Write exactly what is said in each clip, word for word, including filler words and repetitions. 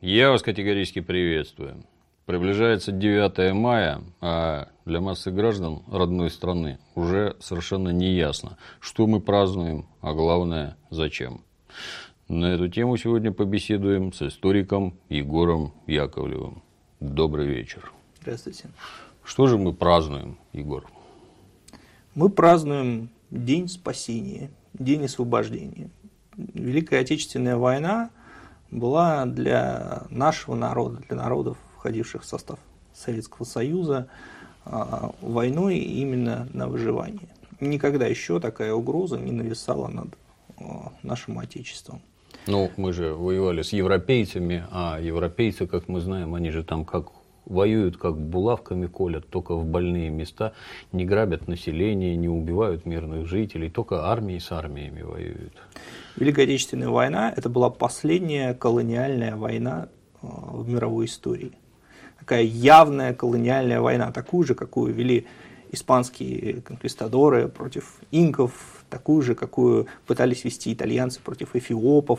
Я вас категорически приветствую. Приближается девятое мая, а для массы граждан родной страны уже совершенно не ясно, что мы празднуем, а главное, зачем. На эту тему сегодня побеседуем с историком Егором Яковлевым. Добрый вечер. Здравствуйте. Что же мы празднуем, Егор? Мы празднуем День спасения, День освобождения. Великая Отечественная война была для нашего народа, для народов, входивших в состав Советского Союза, войной именно на выживание. Никогда еще такая угроза не нависала над нашим Отечеством. Ну, мы же воевали с европейцами, а европейцы, как мы знаем, они же там как воюют, как булавками колят, только в больные места, не грабят население, не убивают мирных жителей, только армии с армиями воюют. Великая Отечественная война – это была последняя колониальная война в мировой истории. Такая явная колониальная война, такую же, какую вели испанские конквистадоры против инков, такую же, какую пытались вести итальянцы против эфиопов.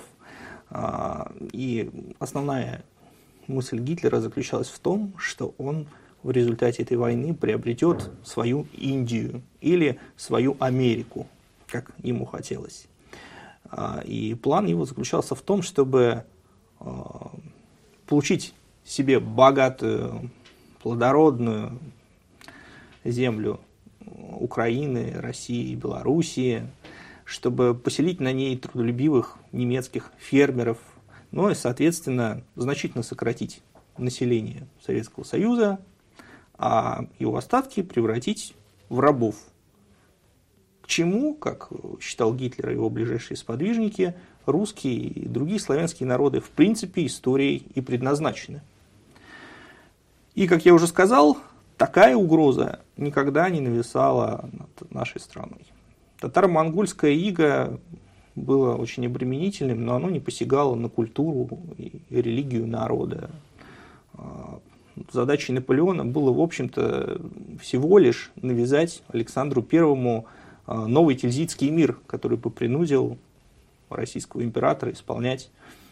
И основная мысль Гитлера заключалась в том, что он в результате этой войны приобретет свою Индию или свою Америку, как ему хотелось. И план его заключался в том, чтобы получить себе богатую, плодородную землю Украины, России и Белоруссии, чтобы поселить на ней трудолюбивых немецких фермеров, ну и, соответственно, значительно сократить население Советского Союза, а его остатки превратить в рабов. К чему, как считал Гитлер и его ближайшие сподвижники, русские и другие славянские народы в принципе историей и предназначены. И, как я уже сказал, такая угроза никогда не нависала над нашей страной. Татаро-монгольское иго было очень обременительным, но оно не посягало на культуру и религию народа. Задачей Наполеона было, в общем-то, всего лишь навязать Александру Первому новый Тильзитский мир, который бы принудил российского императора исполнять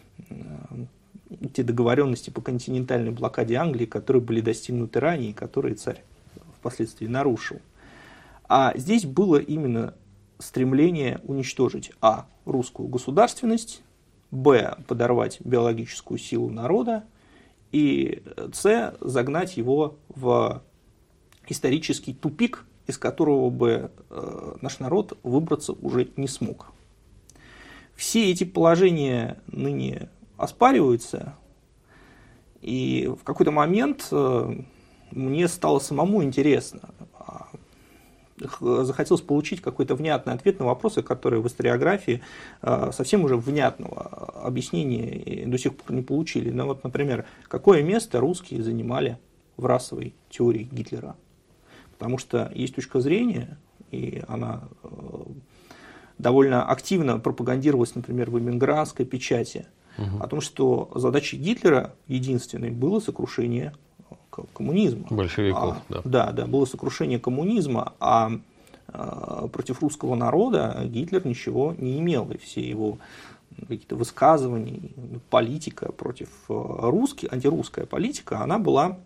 те договоренности по континентальной блокаде Англии, которые были достигнуты ранее и которые царь впоследствии нарушил. А здесь было именно стремление уничтожить а. русскую государственность, б. подорвать биологическую силу народа и с. загнать его в исторический тупик, из которого бы наш народ выбраться уже не смог. Все эти положения ныне оспариваются, и в какой-то момент мне стало самому интересно. Захотелось получить какой-то внятный ответ на вопросы, которые в историографии совсем уже внятного объяснения до сих пор не получили. Ну, вот, например, какое место русские занимали в расовой теории Гитлера? Потому что есть точка зрения, и она довольно активно пропагандировалась, например, в эмигрантской печати, угу. о том, что задачей Гитлера единственной было сокрушение коммунизма. Большевиков, а, да. Да, да, было сокрушение коммунизма, а, а против русского народа Гитлер ничего не имел, и все его какие-то высказывания, политика против русских, антирусская политика, она была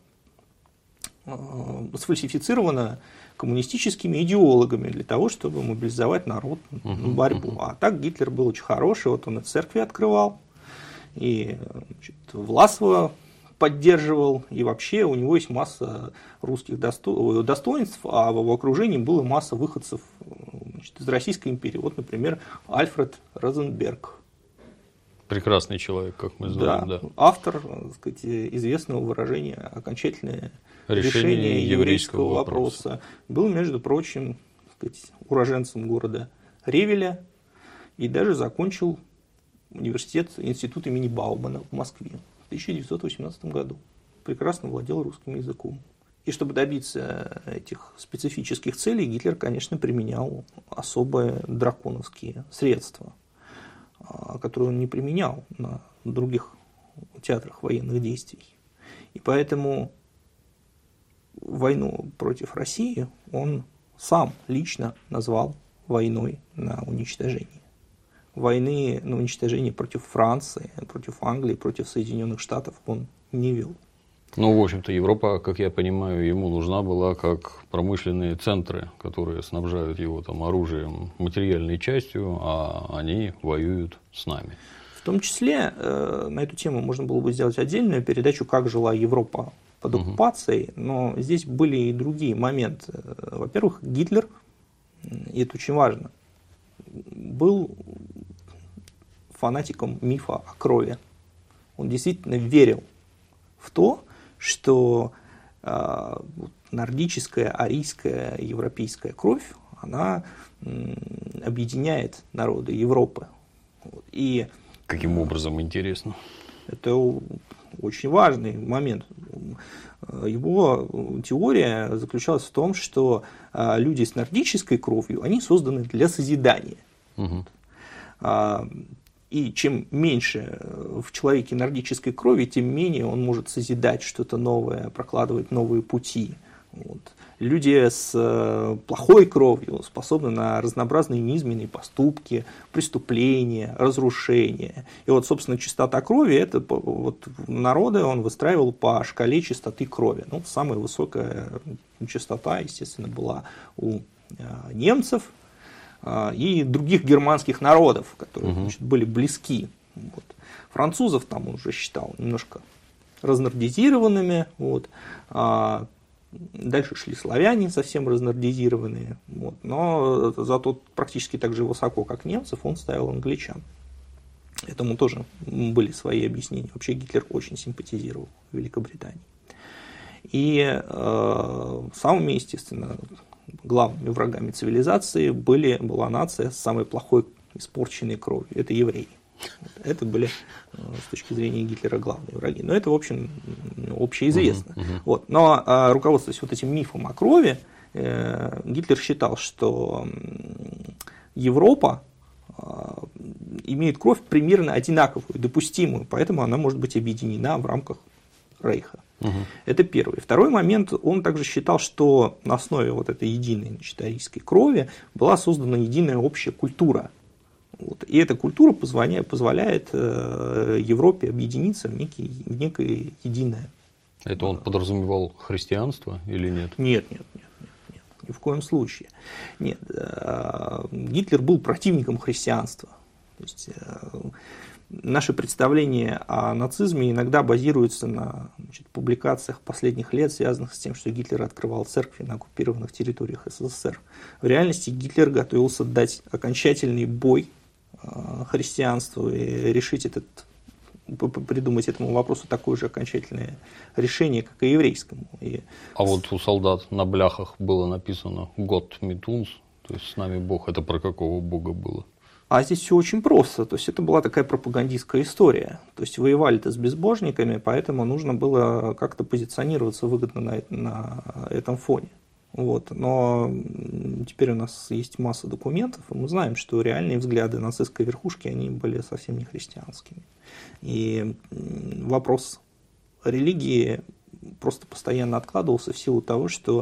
сфальсифицирована коммунистическими идеологами для того, чтобы мобилизовать народ на борьбу. А так Гитлер был очень хороший, вот он и церкви открывал, и значит, Власова поддерживал, и вообще у него есть масса русских досто... достоинств, а в его окружении была масса выходцев, значит, из Российской империи. Вот, например, Альфред Розенберг. Прекрасный человек, как мы знаем. Да, да. Автор, так сказать, известного выражения «окончательное решение, решение еврейского, еврейского вопроса». вопроса. Был, между прочим, так сказать, уроженцем города Ревеля и даже закончил университет, институт имени Баумана в Москве в тысяча девятьсот восемнадцатом году. Прекрасно владел русским языком. И чтобы добиться этих специфических целей, Гитлер, конечно, применял особые драконовские средства, которые он не применял на других театрах военных действий. И поэтому войну против России он сам лично назвал войной на уничтожение. войны на уничтожение против Франции, против Англии, против Соединенных Штатов он не вел. Ну, в общем-то, Европа, как я понимаю, ему нужна была как промышленные центры, которые снабжают его там оружием, материальной частью, а они воюют с нами. В том числе э, на эту тему можно было бы сделать отдельную передачу, как жила Европа под оккупацией, но здесь были и другие моменты. Во-первых, Гитлер, и это очень важно, был фанатиком мифа о крови. Он действительно верил в то, что э, нордическая, арийская, европейская кровь, она э, объединяет народы Европы. И каким образом, интересно? Это очень важный момент. Его теория заключалась в том, что люди с нордической кровью, они созданы для созидания. Угу. И чем меньше в человеке нордической крови, тем менее он может созидать что-то новое, прокладывать новые пути. Вот. Люди с плохой кровью способны на разнообразные низменные поступки, преступления, разрушения. И вот, собственно, чистота крови, это вот народы он выстраивал по шкале чистоты крови. Ну, самая высокая чистота, естественно, была у немцев и других германских народов, которые, угу. значит, были близки. Вот. Французов там он уже считал немножко разнордизированными. Вот. А дальше шли славяне, совсем разнордизированные. Вот. Но зато практически так же высоко, как немцев, он ставил англичан. Этому тоже были свои объяснения. Вообще Гитлер очень симпатизировал Великобритании. И э, самыми, естественно, главными врагами цивилизации были, была нация с самой плохой испорченной кровью. Это евреи. Это были, с точки зрения Гитлера, главные враги. Но это, в общем, общеизвестно. Uh-huh, uh-huh. Вот. Но, а, руководствуясь вот этим мифом о крови, э, Гитлер считал, что Европа э, имеет кровь примерно одинаковую, допустимую, поэтому она может быть объединена в рамках Рейха. Угу. Это первый. Второй момент, он также считал, что на основе вот этой единой, значит, арийской крови была создана единая общая культура. Вот. И эта культура позволяет, позволяет э, Европе объединиться в, некий, в некое единое. Это он подразумевал христианство или нет? Нет, нет, нет, нет, нет, ни в коем случае. Нет, э, Гитлер был противником христианства. То есть, э, наши представления о нацизме иногда базируются на, значит, публикациях последних лет, связанных с тем, что Гитлер открывал церкви на оккупированных территориях СССР. В реальности Гитлер готовился дать окончательный бой христианству и решить этот, придумать этому вопросу такое же окончательное решение, как и еврейскому. И... А вот у солдат на бляхах было написано «Gott mit uns», то есть «С нами Бог». Это про какого Бога было? А здесь все очень просто. То есть это была такая пропагандистская история. То есть воевали-то с безбожниками, поэтому нужно было как-то позиционироваться выгодно на, на этом фоне. Вот. Но теперь у нас есть масса документов, и мы знаем, что реальные взгляды нацистской верхушки, они были совсем не христианскими. И вопрос религии просто постоянно откладывался в силу того, что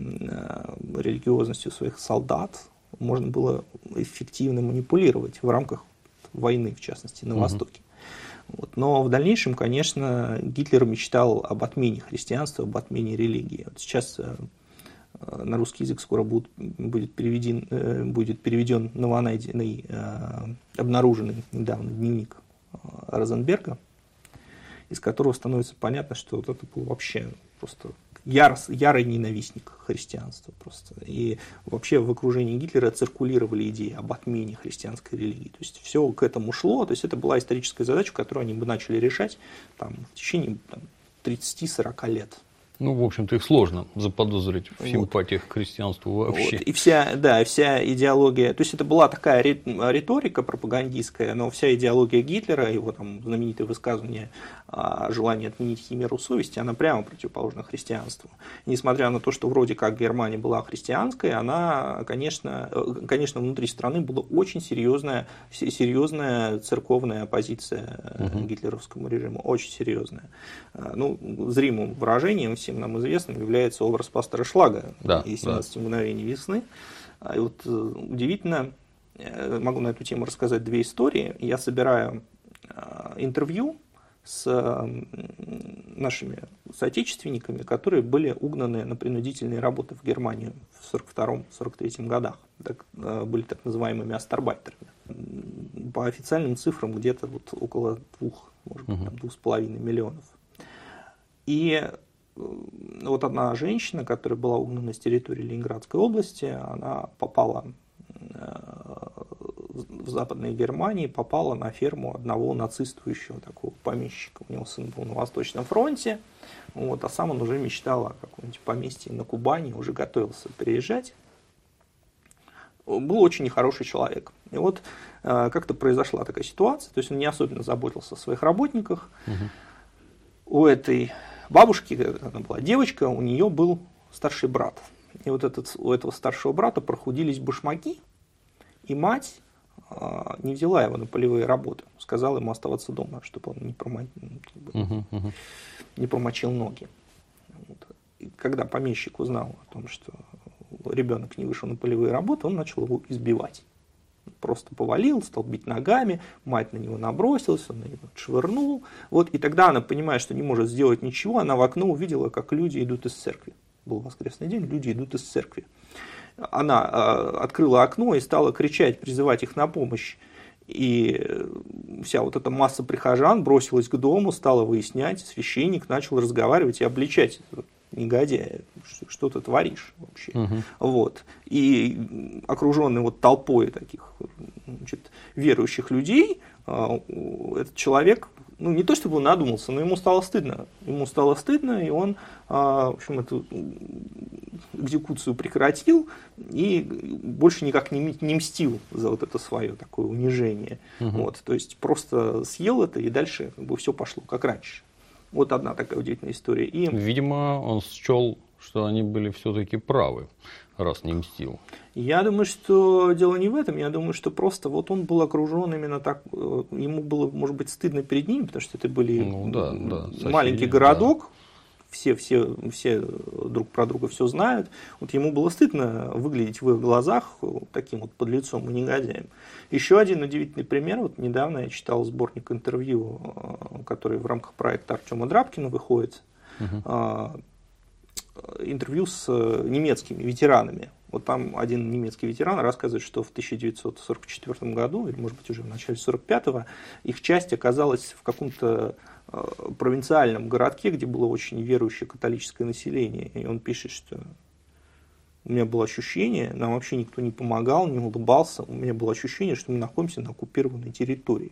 религиозностью своих солдат можно было эффективно манипулировать в рамках войны, в частности, на Востоке. Вот. Но в дальнейшем, конечно, Гитлер мечтал об отмене христианства, об отмене религии. Вот сейчас на русский язык скоро будет, будет, переведен, будет переведен новонайденный, обнаруженный недавно дневник Розенберга, из которого становится понятно, что вот это был вообще просто яр, ярый ненавистник христианства. Просто. И вообще в окружении Гитлера циркулировали идеи об отмене христианской религии. То есть все к этому шло, то есть это была историческая задача, которую они бы начали решать там, в течение там, тридцать-сорок лет. Ну, в общем-то, их сложно заподозрить в симпатиях вот. К христианству вообще. Вот. И вся, да, вся идеология, то есть это была такая риторика пропагандистская, но вся идеология Гитлера, его там знаменитое высказывание о желании отменить химеру совести, она прямо противоположна христианству. И несмотря на то, что вроде как Германия была христианской, она, конечно, конечно внутри страны была очень серьезная, серьезная церковная оппозиция угу. гитлеровскому режиму, очень серьезная. Ну, зримым выражением всем нам известным является образ пастора Шлага да, и семнадцать да. мгновений весны. И вот удивительно, могу на эту тему рассказать две истории. Я собираю интервью с нашими соотечественниками, которые были угнаны на принудительные работы в Германию в сорок втором — сорок третьем годах. Так, были так называемыми астарбайтерами. По официальным цифрам где-то вот около двух, может быть, там, двух с половиной миллионов. И вот одна женщина, которая была угнана с территории Ленинградской области, она попала в Западной Германии, попала на ферму одного нацистующего такого помещика. У него сын был на Восточном фронте, вот, а сам он уже мечтал о каком-нибудь поместье на Кубани, уже готовился переезжать. Был очень нехороший человек. И вот э, как-то произошла такая ситуация, то есть он не особенно заботился о своих работниках. Угу. У этой бабушки, она была девочка, у нее был старший брат. И вот этот, у этого старшего брата прохудились башмаки, и мать э, не взяла его на полевые работы, сказала ему оставаться дома, чтобы он не, промо... uh-huh, uh-huh. не промочил ноги. Вот. И когда помещик узнал о том, что ребенок не вышел на полевые работы, он начал его избивать. Просто повалил, стал бить ногами, мать на него набросилась, он на него отшвырнул. Вот, и тогда она, понимая, что не может сделать ничего, она в окно увидела, как люди идут из церкви. Был воскресный день, люди идут из церкви. Она э, открыла окно и стала кричать, призывать их на помощь. И вся вот эта масса прихожан бросилась к дому, стала выяснять, священник начал разговаривать и обличать негодяя, что, что ты творишь вообще. Угу. Вот. И окруженный вот толпой таких, значит, верующих людей, этот человек, ну не то чтобы он надумался, но ему стало стыдно. Ему стало стыдно, и он, в общем, эту экзекуцию прекратил и больше никак не, не мстил за вот это свое такое унижение. Угу. Вот. То есть просто съел это, и дальше как бы все пошло как раньше. Вот одна такая удивительная история. И... Видимо, он счел, что они были все-таки правы, раз не мстил. Я думаю, что дело не в этом. Я думаю, что просто вот он был окружен именно так. Ему было, может быть, стыдно перед ними, потому что это были ну, да, да, соседи, маленький городок. Да. Все, все, все друг про друга все знают. Вот ему было стыдно выглядеть в их глазах таким вот подлецом и негодяем. Еще один удивительный пример. Вот недавно я читал сборник интервью, который в рамках проекта Артема Драбкина выходит. Uh-huh. Интервью с немецкими ветеранами. Вот там один немецкий ветеран рассказывает, что в тысяча девятьсот сорок четвёртом году, или может быть уже в начале сорок пятого, их часть оказалась в каком-то провинциальном городке, где было очень верующее католическое население. И он пишет, что у меня было ощущение, нам вообще никто не помогал, не улыбался, у меня было ощущение, что мы находимся на оккупированной территории.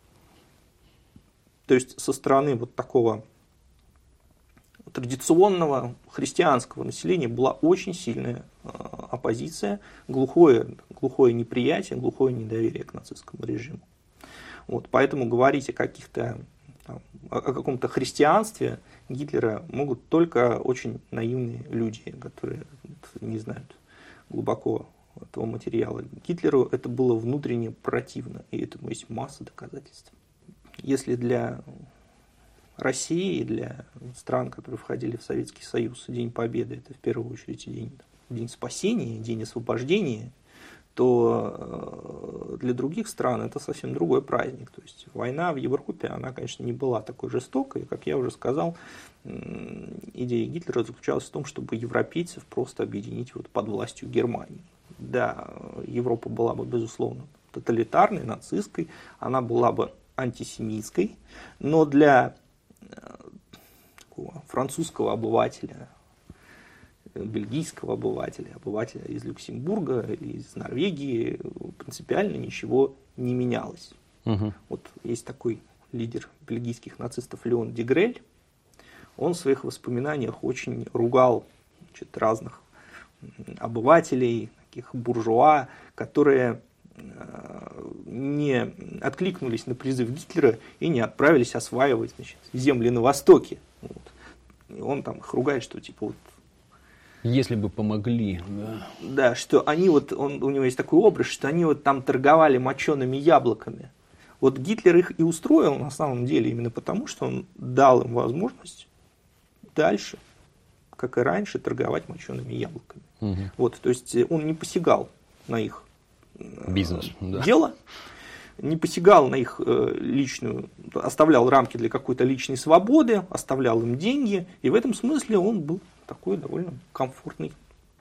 То есть со стороны вот такого традиционного христианского населения была очень сильная оппозиция, глухое, глухое неприятие, глухое недоверие к нацистскому режиму. Вот, поэтому говорить о каких-то о каком-то христианстве Гитлера могут только очень наивные люди, которые не знают глубоко этого материала. Гитлеру это было внутренне противно, и этому есть масса доказательств. Если для России и для стран, которые входили в Советский Союз, День Победы – это в первую очередь день, день спасения, день освобождения, то для других стран это совсем другой праздник. То есть война в Европе, она, конечно, не была такой жестокой. Как я уже сказал, идея Гитлера заключалась в том, чтобы европейцев просто объединить вот под властью Германии. Да, Европа была бы, безусловно, тоталитарной, нацистской, она была бы антисемитской, но для такого французского обывателя, бельгийского обывателя, обывателя из Люксембурга или из Норвегии принципиально ничего не менялось. Угу. Вот есть такой лидер бельгийских нацистов Леон Дегрель. Он в своих воспоминаниях очень ругал, значит, разных обывателей, таких буржуа, которые не откликнулись на призыв Гитлера и не отправились осваивать, значит, земли на Востоке. Вот. И он там их ругает, что типа вот если бы помогли, да. Да, что они вот, он, у него есть такой образ, что они вот там торговали мочеными яблоками. Вот Гитлер их и устроил на самом деле именно потому, что он дал им возможность дальше, как и раньше, торговать мочеными яблоками. Угу. Вот, то есть он не посягал на их Бизнес, да. дело, не посягал на их личную, оставлял рамки для какой-то личной свободы, оставлял им деньги, и в этом смысле он был такой довольно комфортный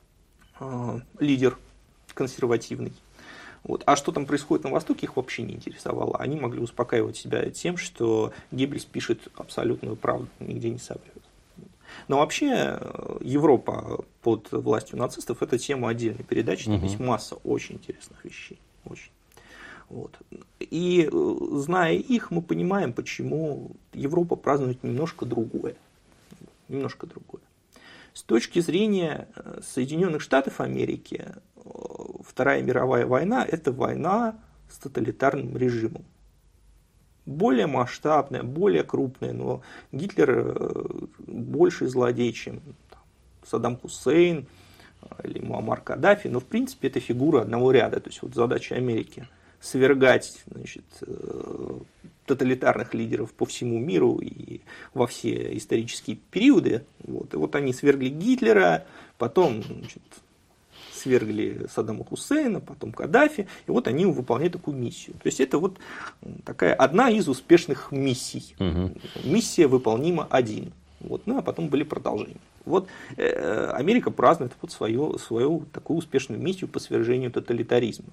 э, лидер, консервативный. Вот. А что там происходит на Востоке, их вообще не интересовало. Они могли успокаивать себя тем, что Геббельс пишет абсолютную правду, нигде не соврет. Но вообще Европа под властью нацистов — это тема отдельной передачи, там угу. есть масса очень интересных вещей. Очень. Вот. И зная их, мы понимаем, почему Европа празднует немножко другое. Немножко другое. С точки зрения Соединенных Штатов Америки, Вторая мировая война – это война с тоталитарным режимом. Более масштабная, более крупная, но Гитлер больше злодей, чем там, Саддам Хусейн или Муаммар Каддафи, но в принципе это фигура одного ряда. То есть вот задача Америки – свергать, значит, тоталитарных лидеров по всему миру и во все исторические периоды. Вот. И вот они свергли Гитлера, потом, значит, свергли Саддама Хусейна, потом Каддафи, и вот они выполняют такую миссию. То есть это вот такая одна из успешных миссий. Угу. Миссия выполнима один. Вот. Ну а потом были продолжения. Вот э, Америка празднует вот свою, свою такую успешную миссию по свержению тоталитаризма.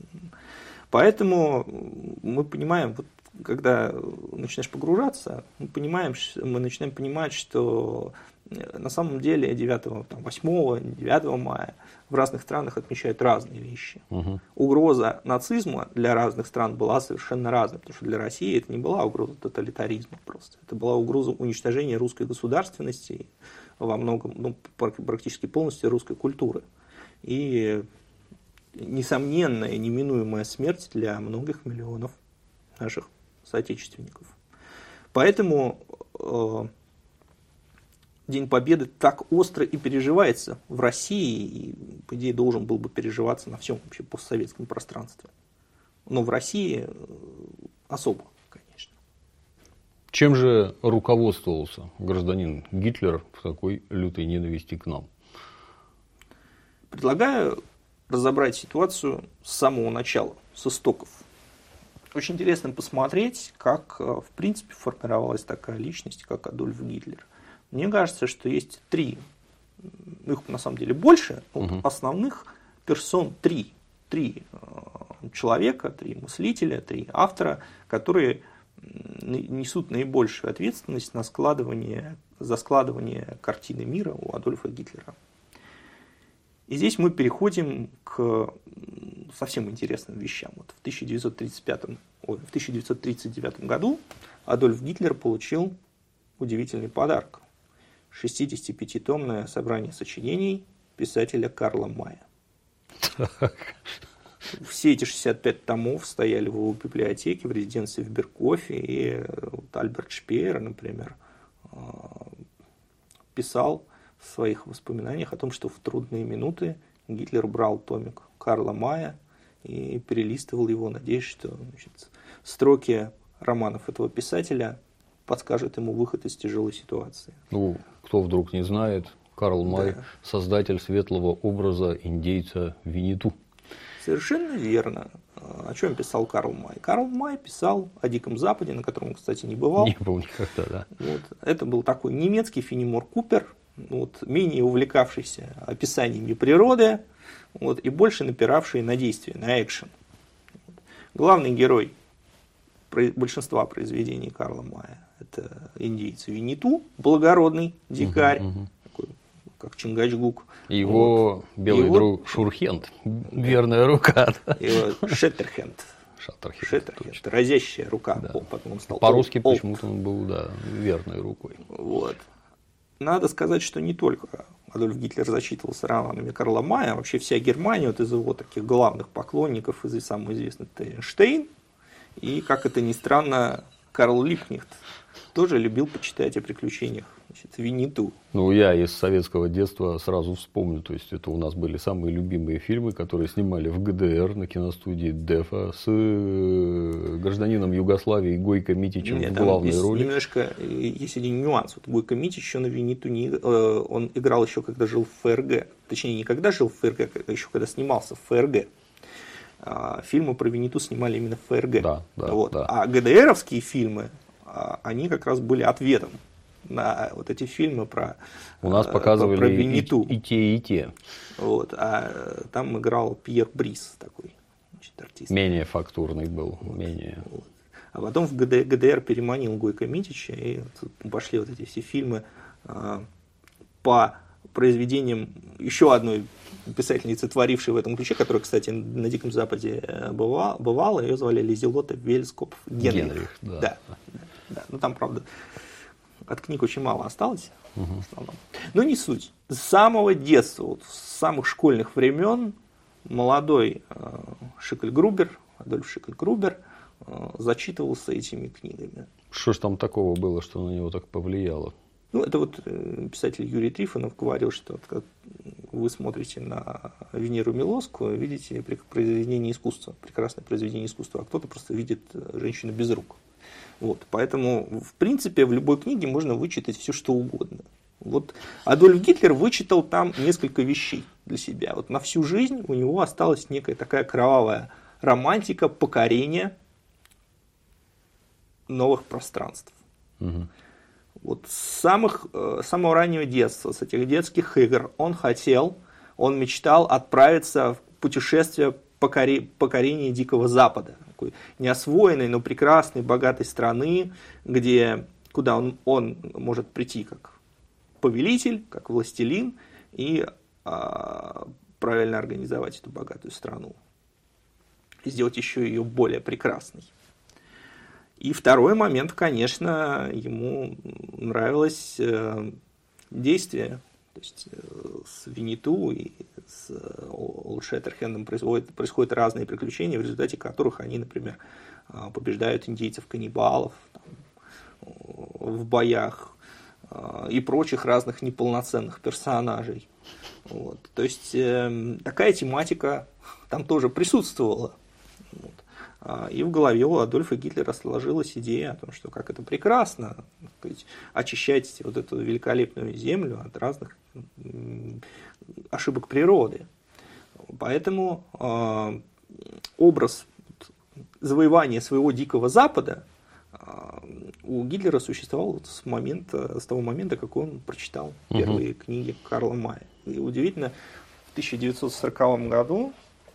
Поэтому мы понимаем, вот, когда начинаешь погружаться, мы, понимаем, мы начинаем понимать, что на самом деле девятого, восьмого, девятого мая в разных странах отмечают разные вещи. Угу. Угроза нацизма для разных стран была совершенно разной, потому что для России это не была угроза тоталитаризма просто. Это была угроза уничтожения русской государственности, во многом, ну, практически полностью русской культуры. И несомненная, неминуемая смерть для многих миллионов наших соотечественников. Поэтому э, День Победы так остро и переживается в России, и, по идее, должен был бы переживаться на всем вообще постсоветском пространстве. Но в России особо, конечно. Чем же руководствовался гражданин Гитлер в такой лютой ненависти к нам? Предлагаю разобрать ситуацию с самого начала, с истоков. Очень интересно посмотреть, как, в принципе, формировалась такая личность, как Адольф Гитлер. Мне кажется, что есть три, их на самом деле больше, но угу. основных персон три. Три человека, три мыслителя, три автора, которые несут наибольшую ответственность на складывание, за складывание картины мира у Адольфа Гитлера. И здесь мы переходим к совсем интересным вещам. Вот в тысяча девятьсот тридцать пятом, ой, в тысяча девятьсот тридцать девятом году Адольф Гитлер получил удивительный подарок. шестидесятипятитомное собрание сочинений писателя Карла Мая. Все эти шестьдесят пять томов стояли в его библиотеке в резиденции в Биркофе, и вот Альберт Шпеер, например, писал в своих воспоминаниях о том, что в трудные минуты Гитлер брал томик Карла Мая и перелистывал его, надеясь, что, значит, строки романов этого писателя подскажут ему выход из тяжелой ситуации. Ну, кто вдруг не знает, Карл Май, да. создатель светлого образа индейца Винниту. Совершенно верно. О чем писал Карл Май? Карл Май писал о Диком Западе, на котором он, кстати, не бывал. Не был никогда, да. Вот. Это был такой немецкий Фенемор Купер, вот, менее увлекавшийся описаниями природы, вот, и больше напиравший на действие, на экшен. Вот. Главный герой большинства произведений Карла Мая — это индейец Винниту, благородный дикарь, угу, угу. такой, как Чингачгук. Его вот. белый его... друг Шурхенд, верная рука. Да. Его Шеттерхенд. Шаттерхенд, Шеттерхенд, разящая рука. Да. Потом он стал По-русски почему-то он был, да, верной рукой. Вот. Надо сказать, что не только Адольф Гитлер зачитывался романами Карла Мая, вообще вся Германия, вот из его таких главных поклонников, из самого известного Эйнштейн, и, как это ни странно, Карл Липкнехт тоже любил почитать о приключениях, значит, Винниту. Ну, я из советского детства сразу вспомню, то есть это у нас были самые любимые фильмы, которые снимали в ГДР на киностудии ДЭФа с гражданином Югославии Гойко Митичем в главной есть роли. Немножко есть один нюанс. Вот Гойко Митич, он на Винниту не, он играл еще, когда жил в ФРГ. Точнее, не когда жил в ФРГ, а еще когда снимался в ФРГ. фильмы про Винниту снимали именно в ФРГ. Да, да, вот. да. А ГДРовские фильмы, они как раз были ответом на вот эти фильмы про, У нас показывали про Винниту. И, и те, и те. Вот. А там играл Пьер Брис, такой, значит, артист. Менее фактурный был. Вот. Менее... Вот. А потом в ГДР, ГДР переманил Гойко Митича, и пошли вот эти все фильмы а, по произведениям еще одной писательницы, творившей в этом ключе, которая, кстати, на Диком Западе бывала, бывала ее звали Лизелота Вельскоп Генрих. Генрих да. Да, да, да. Ну, там, правда, от книг очень мало осталось, угу. в основном. Но не суть. С самого детства, вот, с самых школьных времен молодой э, Шикль-Грубер, Адольф Шикль-Грубер, э, зачитывался этими книгами. Что ж там такого было, что на него так повлияло? Ну, это вот писатель Юрий Трифонов говорил, что вот, как вы смотрите на Венеру Милосскую, видите произведение искусства, прекрасное произведение искусства, а кто-то просто видит женщину без рук. Вот, поэтому, в принципе, в любой книге можно вычитать все, что угодно. Вот Адольф Гитлер вычитал там несколько вещей для себя. Вот на всю жизнь у него осталась некая такая кровавая романтика покорения новых пространств. Угу. Вот с самых, с самого раннего детства, с этих детских игр он хотел, он мечтал отправиться в путешествие покори, покорения Дикого Запада. Такой неосвоенной, но прекрасной, богатой страны, где, куда он, он может прийти как повелитель, как властелин и а, правильно организовать эту богатую страну. И сделать еще ее более прекрасной. И второй момент, конечно, ему нравилось э, действие. То есть э, с Винниту и с Олд Шеттерхендом происходят, происходят разные приключения, в результате которых они, например, побеждают индейцев-каннибалов там, в боях э, и прочих разных неполноценных персонажей. Вот. То есть э, такая тематика там тоже присутствовала. Вот. И в голове у Адольфа Гитлера сложилась идея о том, что как это прекрасно, сказать, очищать вот эту великолепную землю от разных ошибок природы. Поэтому э, образ завоевания своего Дикого Запада э, у Гитлера существовал вот с, момента, с того момента, как он прочитал угу. первые книги Карла Мая. И удивительно, в тысяча девятьсот сороковом году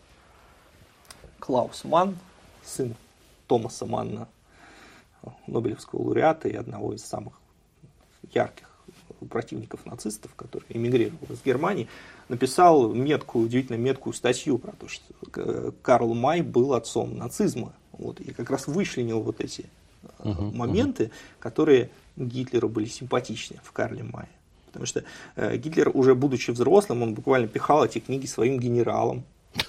Клаус Манн, сын Томаса Манна, Нобелевского лауреата и одного из самых ярких противников нацистов, который эмигрировал из Германии, написал меткую, удивительно меткую статью про то, что Карл Май был отцом нацизма. Вот, и как раз вычленил вот эти uh-huh, моменты, uh-huh. которые Гитлеру были симпатичны в Карле Мае. Потому что э, Гитлер, уже будучи взрослым, он буквально пихал эти книги своим генералам.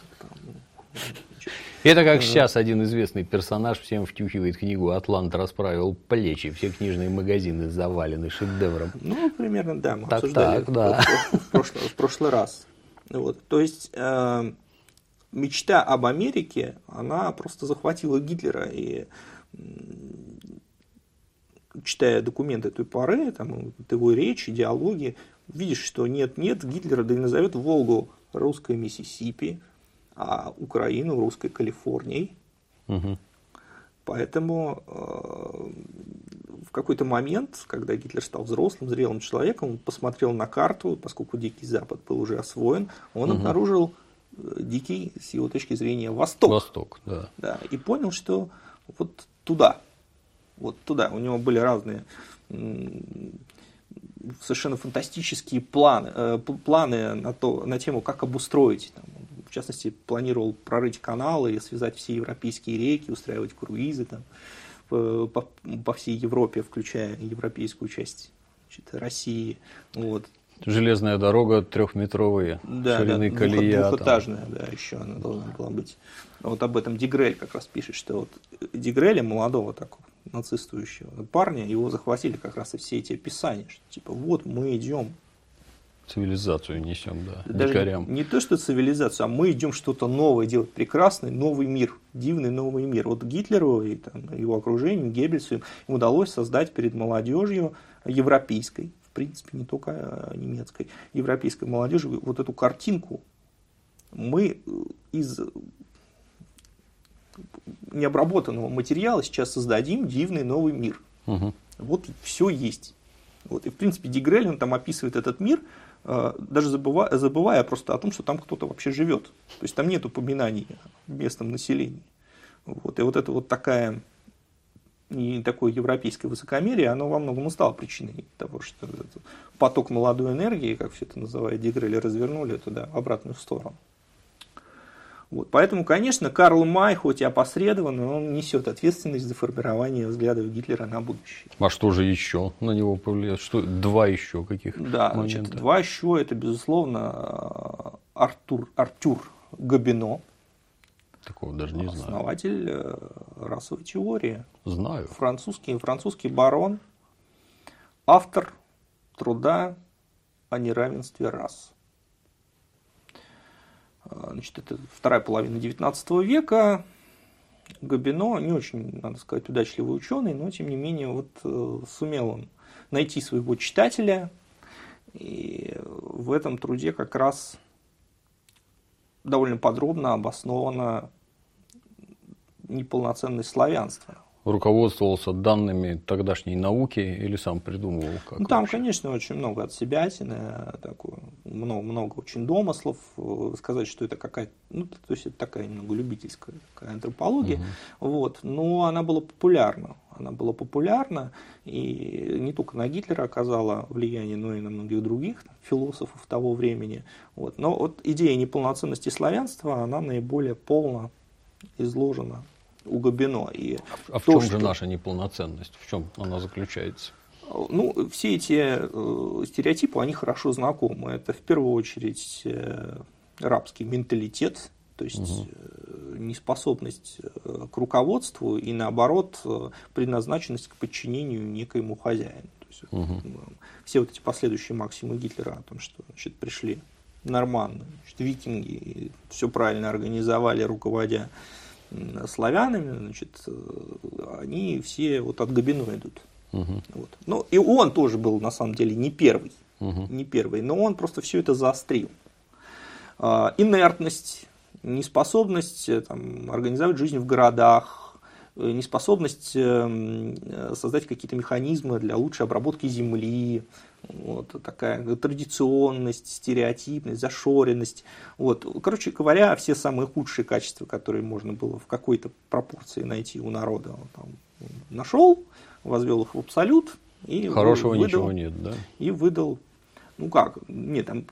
Это как сейчас один известный персонаж всем втюхивает книгу «Атлант расправил плечи». Все книжные магазины завалены шедевром. Ну, примерно, да, мы так, обсуждали так, да. в, в, прошлый, в прошлый раз. Вот. То есть, э, мечта об Америке, она просто захватила Гитлера. И, читая документы той поры, там, его речь, диалоги, видишь, что нет-нет, Гитлер да и назовет Волгу русской Миссисипи, а Украину русской Калифорнией. Угу. Поэтому э, в какой-то момент, когда Гитлер стал взрослым, зрелым человеком, он посмотрел на карту, поскольку Дикий Запад был уже освоен, он угу. обнаружил Дикий, с его точки зрения, Восток. Восток, да. Да. И понял, что вот туда, вот туда. У него были разные совершенно фантастические планы, э, планы на, то, на тему, как обустроить. Там, в частности, планировал прорыть каналы и связать все европейские реки, устраивать круизы там, по, по, по всей Европе, включая европейскую часть, значит, России. Вот. Железная дорога трехметровые, да, ширины да, колея. Двухэтажная, да, еще она должна была быть. Вот об этом Дегрель как раз пишет, что вот Дегреля, молодого такого нацистующего парня, его захватили как раз и все эти описания, что типа вот мы идем. Цивилизацию несем, да, даже дикарям. Не, не то, что цивилизацию, а мы идем что-то новое делать, прекрасный новый мир, дивный новый мир. Вот Гитлеру и там, его окружению, Геббельсу, им удалось создать перед молодежью европейской, в принципе, не только немецкой, европейской молодежи, вот эту картинку. Мы из необработанного материала сейчас создадим дивный новый мир. Угу. Вот все есть. Вот. И, в принципе, Ди Грель, он там описывает этот мир, даже забывая, забывая просто о том, что там кто-то вообще живет. То есть там нет упоминаний о местном населении. Вот. И вот это вот такая, не такое европейское высокомерие, оно во многом и стало причиной того, что поток молодой энергии, как все это называют, Ди Грель, развернули туда, в обратную сторону. Вот. Поэтому, конечно, Карл Май, хоть и опосредованно, он несет ответственность за формирование взглядов Гитлера на будущее. А что же еще на него повлияет? Что, два еще каких Да, значит, два еще, это, безусловно, Артур, Артюр Гобино. Такого даже не знаю. Основатель расовой теории. Знаю. Французский, французский барон, автор труда о неравенстве рас. Значит, это вторая половина девятнадцатого века. Гобино не очень, надо сказать, удачливый ученый, но тем не менее вот сумел он найти своего читателя, и в этом труде как раз довольно подробно обоснована неполноценность славянства. Руководствовался данными тогдашней науки или сам придумывал? Как ну, там, вообще? Конечно, очень много отсебятины, такое, много, много очень домыслов. Сказать, что это какая-то, ну, то есть это такая немного любительская такая антропология, угу. Вот, но она была популярна. Она была популярна и не только на Гитлера оказала влияние, но и на многих других там, философов того времени. Вот. Но вот идея неполноценности славянства, она наиболее полно изложена у Гобино. И а в то, чем что... же наша неполноценность? В чем она заключается? Ну, все эти э, стереотипы, они хорошо знакомы. Это в первую очередь э, рабский менталитет, то есть угу. э, неспособность э, к руководству и, наоборот, э, предназначенность к подчинению некоему хозяину. То есть, угу. э, все вот эти последующие максимы Гитлера о том, что значит, пришли норманны, значит, викинги, и все правильно организовали, руководя славянами, значит, они все вот от Гобино идут. Угу. Вот. Ну, и он тоже был, на самом деле, не первый, угу. не первый, но он просто все это заострил. А, инертность, неспособность там, организовать жизнь в городах, неспособность э, создать какие-то механизмы для лучшей обработки земли, вот, такая традиционность, стереотипность, зашоренность. Вот. Короче говоря, все самые худшие качества, которые можно было в какой-то пропорции найти у народа, он там нашел, возвел их в абсолют и хорошего выдал, ничего нет, да? И выдал, ну как, нет, там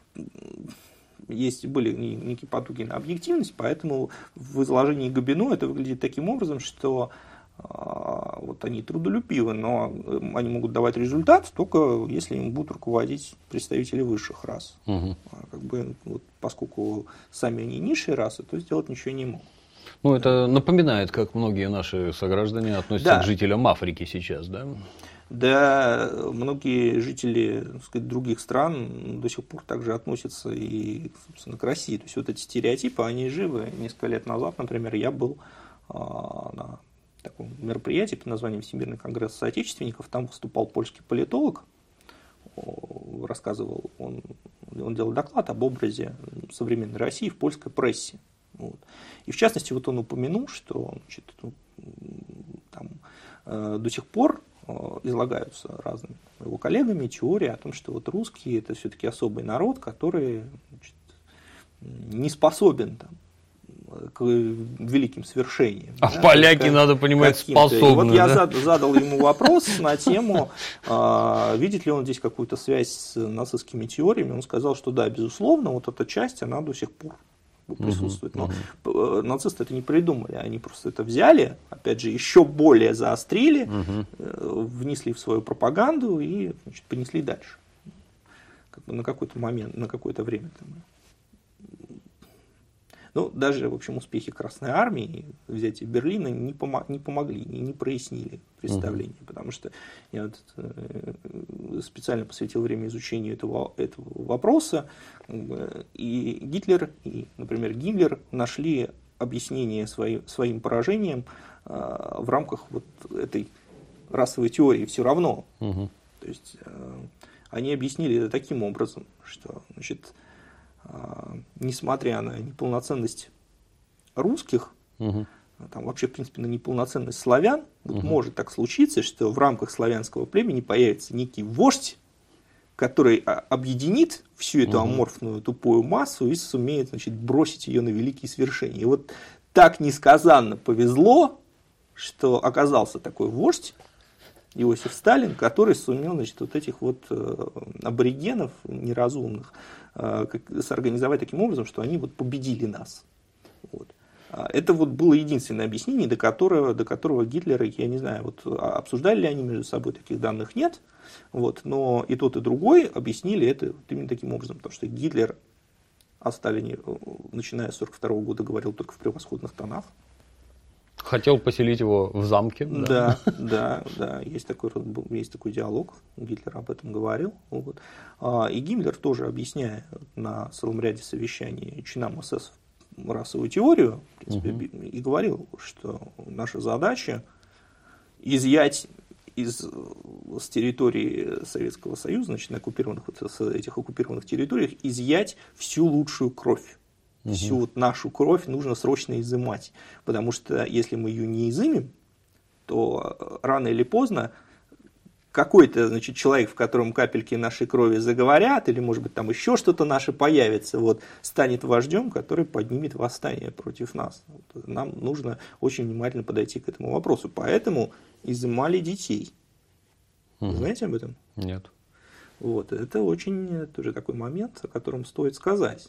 есть, были некие потуги на объективность, поэтому в изложении Гобино это выглядит таким образом, что а, вот они трудолюбивы, но они могут давать результат только если им будут руководить представители высших рас. Угу. А, как бы, вот, поскольку сами они низшие расы, то сделать ничего не могут. Ну, это напоминает, как многие наши сограждане относятся да. к жителям Африки сейчас, да? Да, многие жители, так сказать, других стран до сих пор также относятся и, собственно, к России. То есть вот эти стереотипы, они живы. Несколько лет назад, например, я был а, на таком мероприятии под названием Всемирный конгресс соотечественников. Там выступал польский политолог, рассказывал, он, он делал доклад об образе современной России в польской прессе. Вот. И в частности, вот он упомянул, что значит, там, э, до сих пор излагаются разными его коллегами теории о том, что вот русские это все-таки особый народ, который значит, не способен там, к великим свершениям. А да, поляки, есть, надо понимать, способны. И вот да? я задал ему вопрос на тему, видит ли он здесь какую-то связь с нацистскими теориями. Он сказал, что да, безусловно, вот эта часть, она до сих пор присутствует. Но угу. нацисты это не придумали, они просто это взяли, опять же, еще более заострили, угу. внесли в свою пропаганду и значит, понесли дальше. Как бы на какой-то момент, на какое-то время. Ну, даже, в общем, успехи Красной Армии, взятие Берлина не, помо- не помогли, не, не прояснили представление, угу. потому что я вот, э, специально посвятил время изучению этого, этого вопроса, э, и Гитлер, и, например, Гиммлер нашли объяснение свои, своим поражениям э, в рамках вот этой расовой теории все равно. Угу. То есть, э, они объяснили это таким образом, что, значит, несмотря на неполноценность русских, угу. там вообще, в принципе, на неполноценность славян, вот угу. может так случиться, что в рамках славянского племени появится некий вождь, который объединит всю эту угу. аморфную тупую массу и сумеет, значит, бросить ее на великие свершения. И вот так несказанно повезло, что оказался такой вождь, Иосиф Сталин, который сумел, значит, вот этих вот аборигенов неразумных сорганизовать таким образом, что они вот победили нас. Вот. Это вот было единственное объяснение, до которого, до которого Гитлер, я не знаю, вот обсуждали ли они между собой, таких данных нет, вот, но и тот, и другой объяснили это вот именно таким образом, потому что Гитлер о Сталине, начиная с сорок второго года, говорил только в превосходных тонах. Хотел поселить его в замке. Да, да, да, да. Есть, такой, есть такой диалог, Гитлер об этом говорил. Вот. И Гиммлер тоже, объясняя на целом ряде совещаний чинам эс эс расовую теорию, в принципе, угу. и говорил, что наша задача изъять из с территории Советского Союза, значит, на оккупированных, вот, с этих оккупированных территориях, изъять всю лучшую кровь. Угу. Всю вот нашу кровь нужно срочно изымать, потому что если мы ее не изымем, то рано или поздно какой-то, значит, человек, в котором капельки нашей крови заговорят, или, может быть, там еще что-то наше появится, вот, станет вождем, который поднимет восстание против нас. Вот, нам нужно очень внимательно подойти к этому вопросу. Поэтому изымали детей. Угу. Вы знаете об этом? Нет. Вот, это очень тоже такой момент, о котором стоит сказать.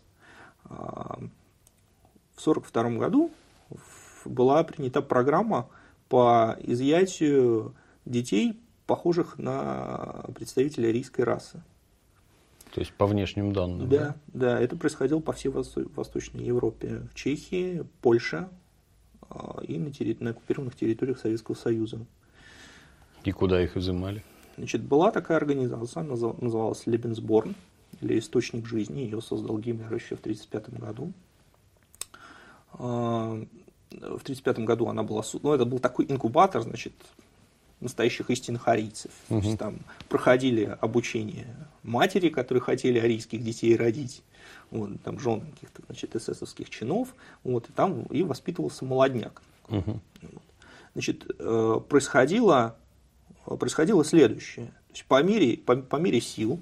В сорок втором году была принята программа по изъятию детей, похожих на представителей арийской расы. То есть по внешним данным? Да, да, да, это происходило по всей Восточной Европе, в Чехии, Польше и на, терри... на оккупированных территориях Советского Союза. И куда их изымали? Значит, была такая организация, называлась Лебенсборн, или «Источник жизни», ее создал Гиммлер еще в тысяча девятьсот тридцать пятом году. В тысяча девятьсот тридцать пятом году она была, ну, это был такой инкубатор, значит, настоящих истинных арийцев. Угу. То есть там проходили обучение матери, которые хотели арийских детей родить, вот, там жен каких-то, значит, эсэсовских чинов, вот, и там и воспитывался молодняк. Угу. Вот. Значит, происходило, происходило следующее. То есть по мере, по, по мере сил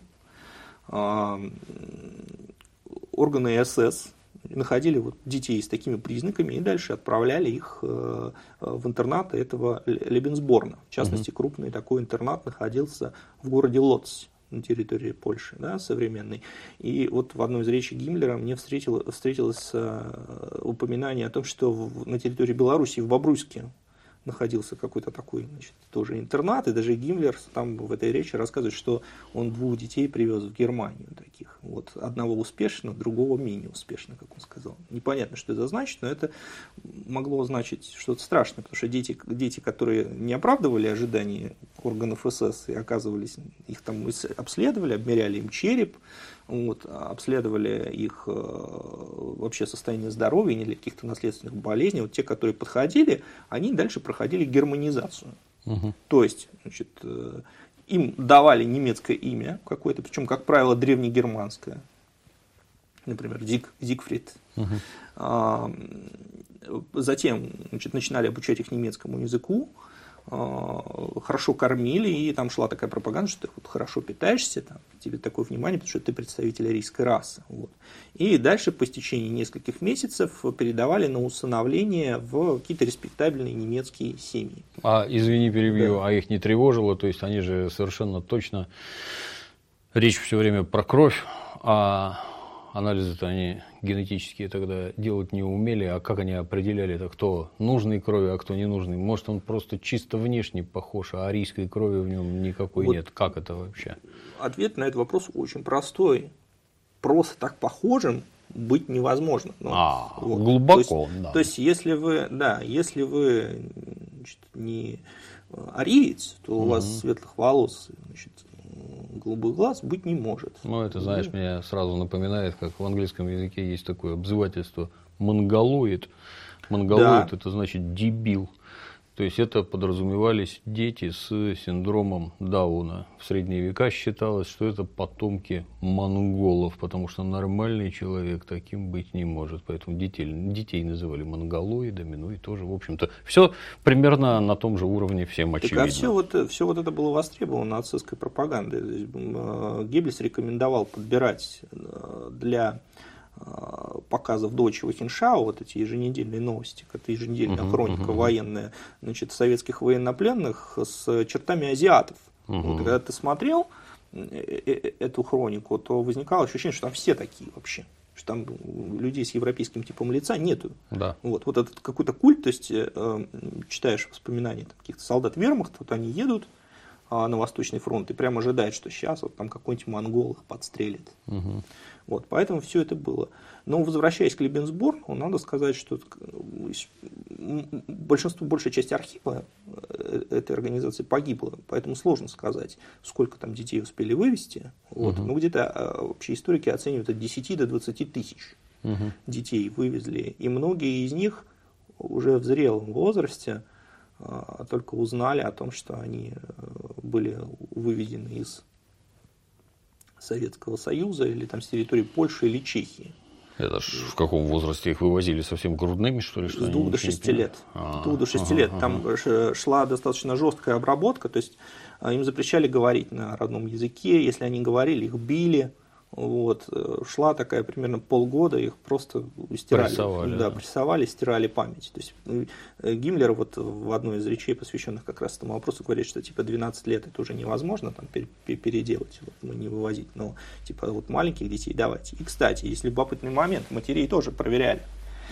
органы эс эс находили вот детей с такими признаками и дальше отправляли их в интернаты этого Лебенсборна. В частности, угу. крупный такой интернат находился в городе Лодзь на территории Польши, да, современной. И вот в одной из речей Гиммлера мне встретило, встретилось упоминание о том, что в, на территории Беларуси, в Бобруйске, находился какой-то такой, значит, тоже интернат, и даже Гиммлер там в этой речи рассказывает, что он двух детей привез в Германию таких. Вот, одного успешно, другого менее успешно, как он сказал. Непонятно, что это значит, но это могло значить что-то страшное, потому что дети, дети, которые не оправдывали ожиданий органов эс эс и оказывались, их там обследовали, обмеряли им череп, вот, обследовали их э, вообще состояние здоровья, не для каких-то наследственных болезней. Вот те, которые подходили, они дальше проходили германизацию. Угу. То есть, значит, э, им давали немецкое имя какое-то, причем, как правило, древнегерманское. Например, Зиг, Зигфрид. Угу. А, затем, значит, начинали обучать их немецкому языку. Хорошо кормили, и там шла такая пропаганда, что ты вот хорошо питаешься, там, тебе такое внимание, потому что ты представитель арийской расы. Вот. И дальше по истечении нескольких месяцев передавали на усыновление в какие-то респектабельные немецкие семьи. А, извини, перебью, да. А их не тревожило, то есть они же совершенно точно, речь все время про кровь, а анализы-то они генетические тогда делать не умели, а как они определяли, это кто нужный крови, а кто не нужный? Может, он просто чисто внешне похож, а арийской крови в нем никакой вот нет. Как это вообще? Ответ на этот вопрос очень простой. Просто так похожим быть невозможно. Ну, а, вот. глубоко, то есть, да. То есть, если вы, да, если вы, значит, не ариец, то угу. у вас светлых волос, значит, голубых глаз быть не может. Ну, это, знаешь, да. Меня сразу напоминает, как в английском языке есть такое обзывательство монголоид. Монголоид да. это значит дебил. То есть это подразумевались дети с синдромом Дауна. В средние века считалось, что это потомки монголов, потому что нормальный человек таким быть не может. Поэтому детей, детей называли монголоидами, ну и тоже, в общем-то, все примерно на том же уровне, всем очевидно. Так, а все вот, все вот это было востребовано нацистской пропагандой. Геббельс рекомендовал подбирать для показов Deutsche Wochenschau, вот эти еженедельные новости, это еженедельная uh-huh, хроника uh-huh. военная, значит, советских военнопленных с чертами азиатов. Uh-huh. Вот, когда ты смотрел эту хронику, то возникало ощущение, что там все такие вообще, что там людей с европейским типом лица нету. Да. Вот, вот этот какой-то культ, то есть э, читаешь воспоминания каких-то солдат вермахта, вот они едут э, на Восточный фронт и прямо ожидают, что сейчас вот там какой-нибудь монгол их подстрелит. Uh-huh. Вот, поэтому все это было. Но возвращаясь к Лебенсборну, надо сказать, что большинство, большая часть архива этой организации погибла, поэтому сложно сказать, сколько там детей успели вывести. Вот. Uh-huh. Ну, где-то вообще историки оценивают от десяти до двадцати тысяч uh-huh. детей вывезли, и многие из них уже в зрелом возрасте только узнали о том, что они были выведены из Советского Союза или там с территории Польши или Чехии. Это ж в каком возрасте их вывозили? Совсем грудными, что ли? Что с двух до шести лет. С двух до шести лет. Там ага. шла достаточно жесткая обработка, то есть им запрещали говорить на родном языке, если они говорили, их били. Вот. Шла такая примерно полгода, их просто стирали. Прессовали. Да, прессовали, стирали память. То есть Гиммлер вот в одной из речей, посвященных как раз этому вопросу, говорит, что типа двенадцать лет это уже невозможно там, переделать, вот, ну, не вывозить. Но типа вот маленьких детей давайте. И, кстати, есть любопытный момент, матерей тоже проверяли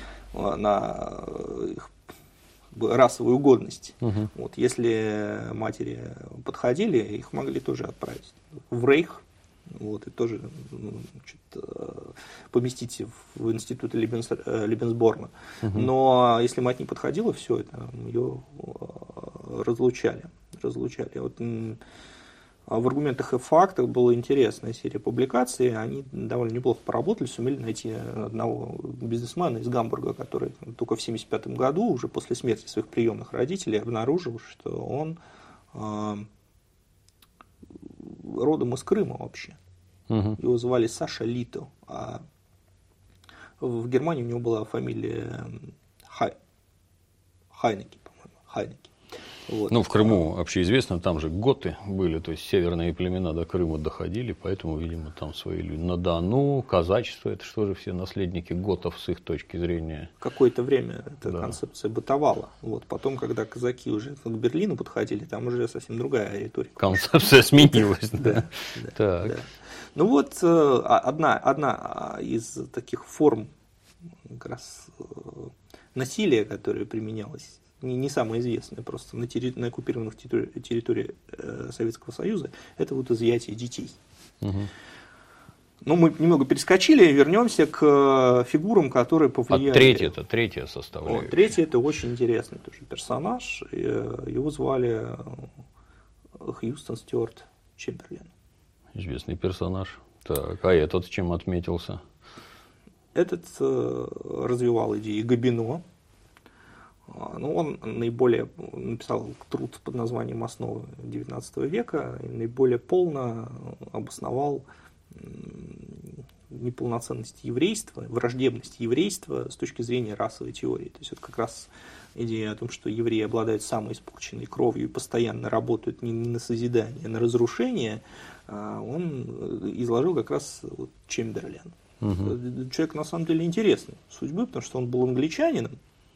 на их расовую годность. Угу. Вот, если матери подходили, их могли тоже отправить в Рейх. Вот, и тоже значит, поместить в институт Лебенс, Лебенсборна. Угу. Но если мать не подходила, все это ее разлучали. разлучали. Вот, в аргументах и фактах была интересная серия публикаций. Они довольно неплохо поработали, сумели найти одного бизнесмена из Гамбурга, который только в семьдесят пятом году, уже после смерти своих приемных родителей, обнаружил, что он родом из Крыма вообще. Угу. Его звали Саша Лито, а в Германии у него была фамилия Хай... Хайнеке, по-моему, Хайнеке. Вот. Ну, в Крыму общеизвестно, там же готы были, то есть северные племена до Крыма доходили, поэтому, видимо, там свои люди. На Дону, казачество, это что же все наследники готов с их точки зрения? Какое-то время эта да. концепция бытовала. Вот. Потом, когда казаки уже к Берлину подходили, там уже совсем другая риторика. Концепция сменилась. Да. Так. Ну вот, одна, одна из таких форм как раз насилия, которая применялась, не, не самая известная просто на, терри, на оккупированных территориях территории э, Советского Союза, это вот изъятие детей. Угу. Ну, мы немного перескочили, вернемся к фигурам, которые повлияли. А третье это третья составляющая. Вот, третий это очень интересный тоже персонаж. Его звали Хьюстон Стюарт Чемберлен. Известный персонаж. Так, а этот чем отметился? Этот э, развивал идеи Гобино. Ну, он наиболее написал труд под названием «Основы девятнадцатого века» и наиболее полно обосновал неполноценность еврейства, враждебность еврейства с точки зрения расовой теории. То есть это как раз идея о том, что евреи обладают самой испорченной кровью и постоянно работают не на созидание, а на разрушение, он изложил как раз вот Чемберлен. Угу. Человек на самом деле интересный судьбы, потому что он был англичанином,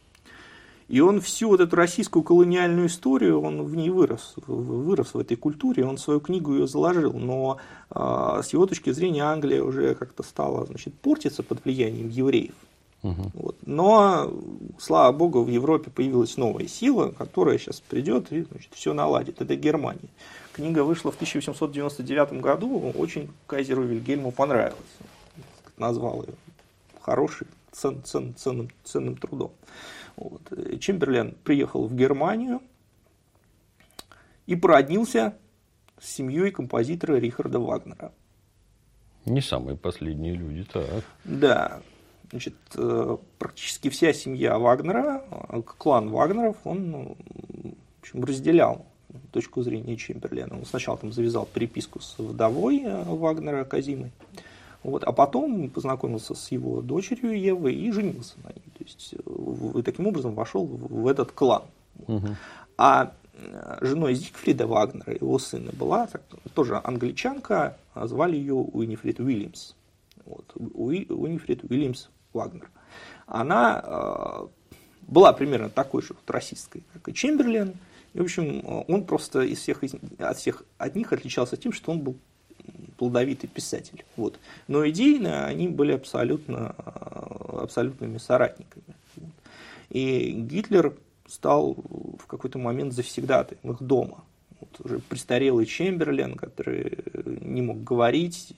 и он всю вот эту российскую колониальную историю, он в ней вырос, вырос в этой культуре, он свою книгу ее заложил, но а, с его точки зрения Англия уже как-то стала, значит, портиться под влиянием евреев. Угу. Вот. Но, слава богу, в Европе появилась новая сила, которая сейчас придет и, значит, все наладит. Это Германия. Книга вышла в тысяча восемьсот девяносто девятом году, очень кайзеру Вильгельму понравилась. Назвал ее хороший, цен, цен, ценным, ценным трудом. Вот. Чемберлен приехал в Германию и породнился с семьей композитора Рихарда Вагнера. Не самые последние люди, так. Да. Значит, практически вся семья Вагнера, клан Вагнеров, он, в общем, разделял точку зрения Чемберлена. Он сначала там завязал переписку с вдовой Вагнера Казимой, вот, а потом познакомился с его дочерью Евой и женился на ней. То есть, и таким образом вошел в этот клан. Угу. А женой Зигфрида Вагнера, его сына, была так, тоже англичанка, звали ее Уинифрид Уильямс. Вот, Уи, Уинифрид Уильямс Вагнер. Она э, была примерно такой же вот, расисткой, как и Чемберлен. И, в общем, он просто из всех, от всех от них отличался тем, что он был плодовитый писатель. Вот. Но идейно они были абсолютно, абсолютными соратниками. Вот. И Гитлер стал в какой-то момент завсегдатаем их дома. Вот уже престарелый Чемберлен, который не мог говорить,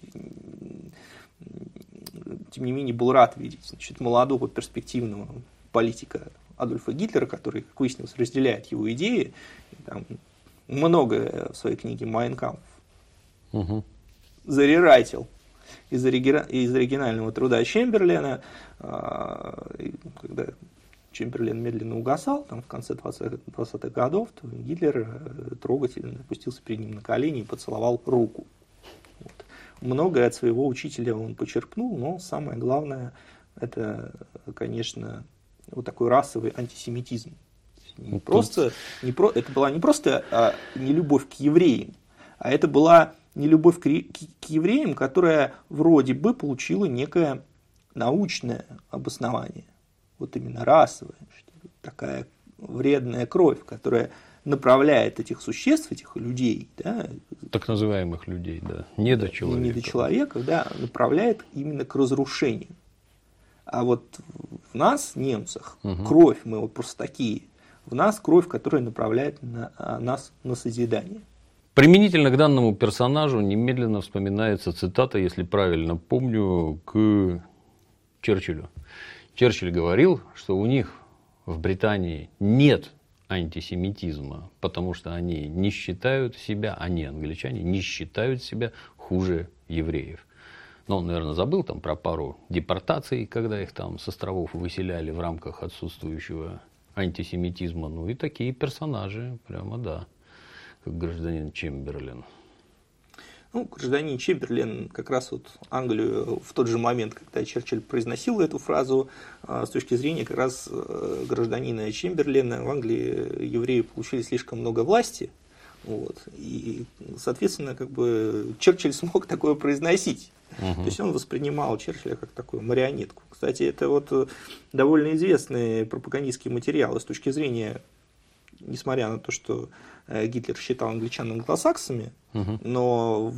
тем не менее был рад видеть, значит, молодого перспективного политика Адольфа Гитлера, который, как выяснилось, разделяет его идеи. И там многое в своей книге «Майн кампф» угу. зарерайтил из, оригина... из оригинального труда Чемберлена, когда Чемберлен медленно угасал, там, в конце двадцатых годов, то Гитлер трогательно опустился перед ним на колени и поцеловал руку. Вот. Многое от своего учителя он почерпнул, но самое главное, это, конечно, вот такой расовый антисемитизм. Не просто, не про, это была не просто а, нелюбовь к евреям, а это была нелюбовь к, к, к евреям, которая вроде бы получила некое научное обоснование. Вот именно расовая, что такая вредная кровь, которая направляет этих существ, этих людей, да, так называемых людей, да, недочеловеков, недочеловеков, да, направляет именно к разрушению. А вот в нас, немцах, угу. кровь, мы вот просто такие, в нас кровь, которая направляет на, нас на созидание. Применительно к данному персонажу немедленно вспоминается цитата, если правильно помню, к Черчиллю. Черчилль говорил, что у них в Британии нет антисемитизма, потому что они не считают себя, они, англичане, не считают себя хуже евреев. Но он, наверное, забыл там про пару депортаций, когда их там с островов выселяли в рамках отсутствующего антисемитизма. Ну и такие персонажи, прямо да, как гражданин Чемберлен. Ну, гражданин Чемберлен как раз вот Англию в тот же момент, когда Черчилль произносил эту фразу, с точки зрения как раз гражданина Чемберлена, в Англии евреи получили слишком много власти. Вот, и, соответственно, как бы Черчилль смог такое произносить. Uh-huh. То есть он воспринимал Черчилля как такую марионетку. Кстати, это вот довольно известный пропагандистский материал с точки зрения, несмотря на то, что Гитлер считал англичан англосаксами, uh-huh. но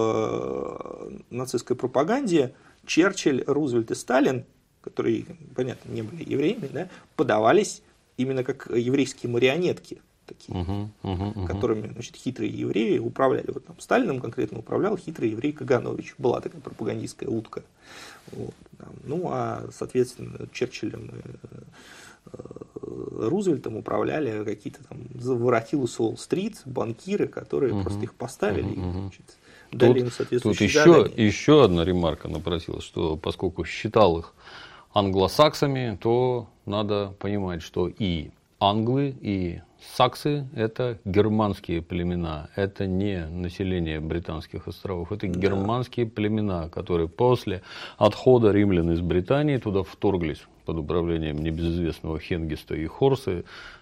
в нацистской пропаганде Черчилль, Рузвельт и Сталин, которые, понятно, не были евреями, да, подавались именно как еврейские марионетки. Такие, uh-huh, uh-huh, uh-huh. которыми, значит, хитрые евреи управляли. Вот там Сталином конкретно управлял хитрый еврей Каганович. Была такая пропагандистская утка. Вот, там. Ну, а, соответственно, Черчиллем и Рузвельтом управляли какие-то там заворотилы с Уолл-стрит, банкиры, которые uh-huh. просто их поставили uh-huh, uh-huh. и, значит, дали тут, им соответствующие тут задания. Еще, еще одна ремарка напросилась, что поскольку считал их англосаксами, то надо понимать, что и англы, и саксы – это германские племена, это не население британских островов, это да. германские племена, которые после отхода римлян из Британии туда вторглись под управлением небезызвестного Хенгиста и Хорсы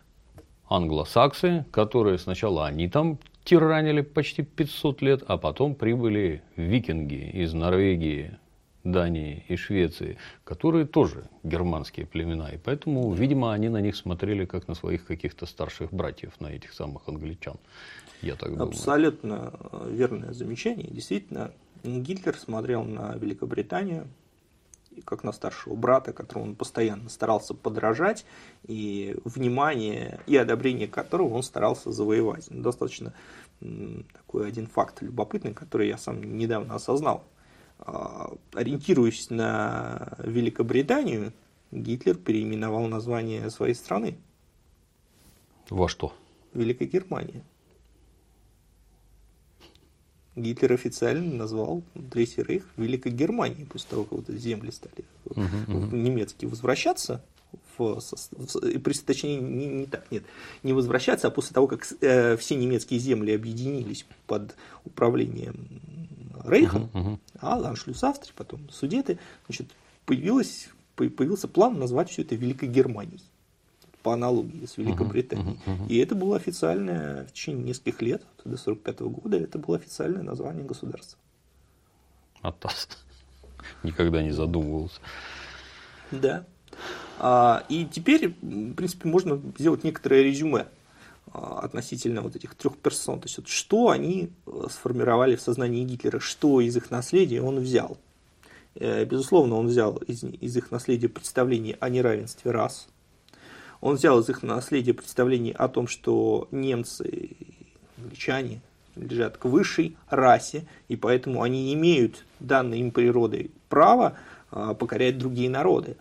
англосаксы, которые сначала они там тиранили почти пятьсот лет, а потом прибыли викинги из Норвегии, Дании и Швеции, которые тоже германские племена. И поэтому, видимо, они на них смотрели как на своих каких-то старших братьев, на этих самых англичан. Я так думаю. Абсолютно верное замечание. Действительно, Гитлер смотрел на Великобританию как на старшего брата, которому он постоянно старался подражать, и внимание и одобрение которого он старался завоевать. Достаточно такой один факт любопытный, который я сам недавно осознал. Ориентируясь на Великобританию, Гитлер переименовал название своей страны. Во что? Великая Германия. Гитлер официально назвал Третий Рейх Великой Германией после того, как вот эти земли стали uh-huh, uh-huh. немецкие возвращаться. В, в, точнее, не, не так, нет, не возвращаться, а после того, как э, все немецкие земли объединились под управлением Рейхом, uh-huh, uh-huh. а Аншлюс Австрии, потом Судеты, значит, появилось, появился план назвать все это Великой Германией, по аналогии с Великобританией. Uh-huh, uh-huh. И это было официальное, в течение нескольких лет, до сорок пятого года, это было официальное название государства. Атас. Никогда не задумывался. Да. А, и теперь, в принципе, можно сделать некоторое резюме а, относительно вот этих трех персон. То есть, вот, что они сформировали в сознании Гитлера, что из их наследия он взял. Э, безусловно, он взял из, из их наследия представление о неравенстве рас. Он взял из их наследия представление о том, что немцы, англичане лежат к высшей расе, и поэтому они имеют данное им природой право а, покорять другие народы.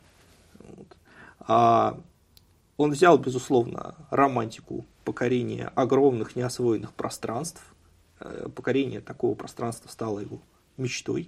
Он взял, безусловно, романтику покорения огромных неосвоенных пространств. Покорение такого пространства стало его мечтой.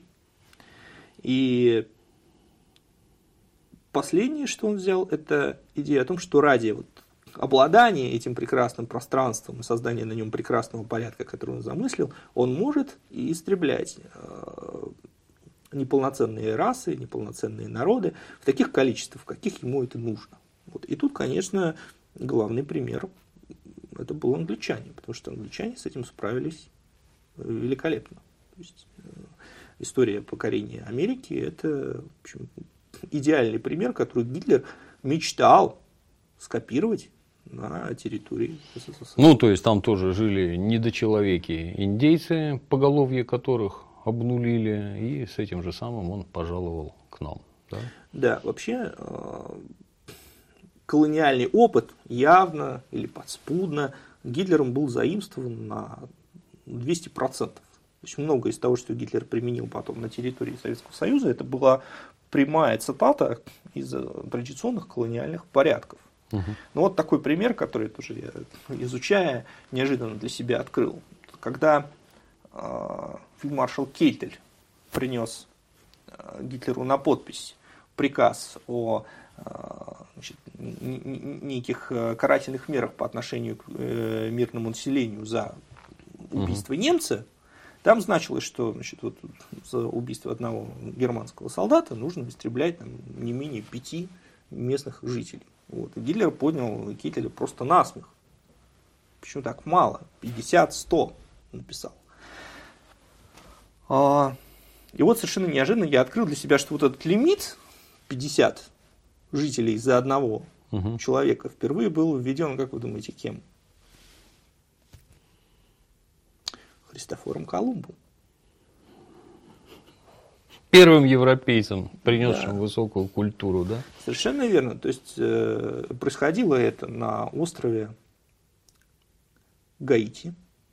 И последнее, что он взял, это идея о том, что ради вот обладания этим прекрасным пространством и создания на нем прекрасного порядка, который он замыслил, он может истреблять неполноценные расы, неполноценные народы в таких количествах, в каких ему это нужно. Вот. И тут, конечно, главный пример это был англичане, потому что англичане с этим справились великолепно. То есть, э, история покорения Америки это, в общем, идеальный пример, который Гитлер мечтал скопировать на территории СССР. Ну, то есть там тоже жили недочеловеки, индейцы, поголовье которых обнулили, и с этим же самым он пожаловал к нам. Да, да, вообще колониальный опыт явно или подспудно Гитлером был заимствован на двести процентов. То есть много из того, что Гитлер применил потом на территории Советского Союза, это была прямая цитата из традиционных колониальных порядков. Угу. Ну вот такой пример, который тоже я, изучая, неожиданно для себя открыл. Когда фельдмаршал Кейтель принес Гитлеру на подпись приказ о, значит, неких карательных мерах по отношению к мирному населению за убийство угу. немца, там значилось, что, значит, вот, за убийство одного германского солдата нужно истреблять там, не менее пяти местных жителей. Вот. И Гитлер поднял Кейтеля просто насмех. Почему так мало? пятьдесят-сто написал. И вот совершенно неожиданно я открыл для себя, что вот этот лимит пятьдесят жителей за одного угу. человека впервые был введен, как вы думаете, кем? Христофором Колумбом. Первым европейцем, принесшим да. высокую культуру, да? Совершенно верно. То есть э, происходило это на острове Гаити.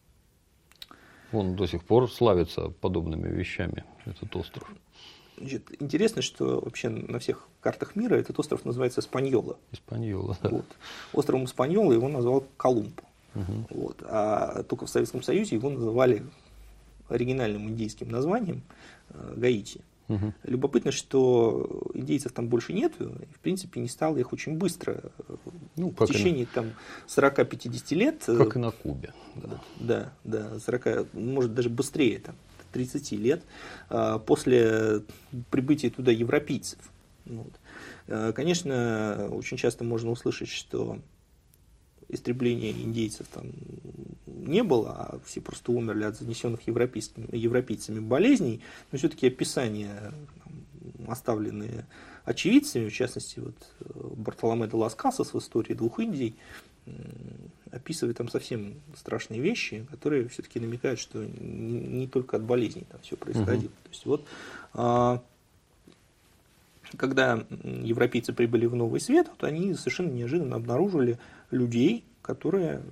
Он до сих пор славится подобными вещами, этот остров. Значит, интересно, что вообще на всех картах мира этот остров называется Испаньола. Испаньола, да. Вот. Островом Испаньола его назвал Колумб. Угу. Вот. А только в Советском Союзе его называли оригинальным индейским названием Гаити. Угу. Любопытно, что индейцев там больше нет, и в принципе не стало их очень быстро. Ну, в течение на... там, сорок-пятьдесят лет. Как и на Кубе. Да, да, да сорок, может даже быстрее, там, тридцать лет после прибытия туда европейцев. Вот. Конечно, очень часто можно услышать, что истребления индейцев там не было, а все просто умерли от занесенных европейцами болезней, но все-таки описания, оставленные очевидцами, в частности, вот Бартоломе де лас Касас в истории двух Индий, описывает там совсем страшные вещи, которые все-таки намекают, что не, не только от болезней там все происходило. Uh-huh. То есть, вот, а, когда европейцы прибыли в Новый Свет, вот они совершенно неожиданно обнаружили людей, которые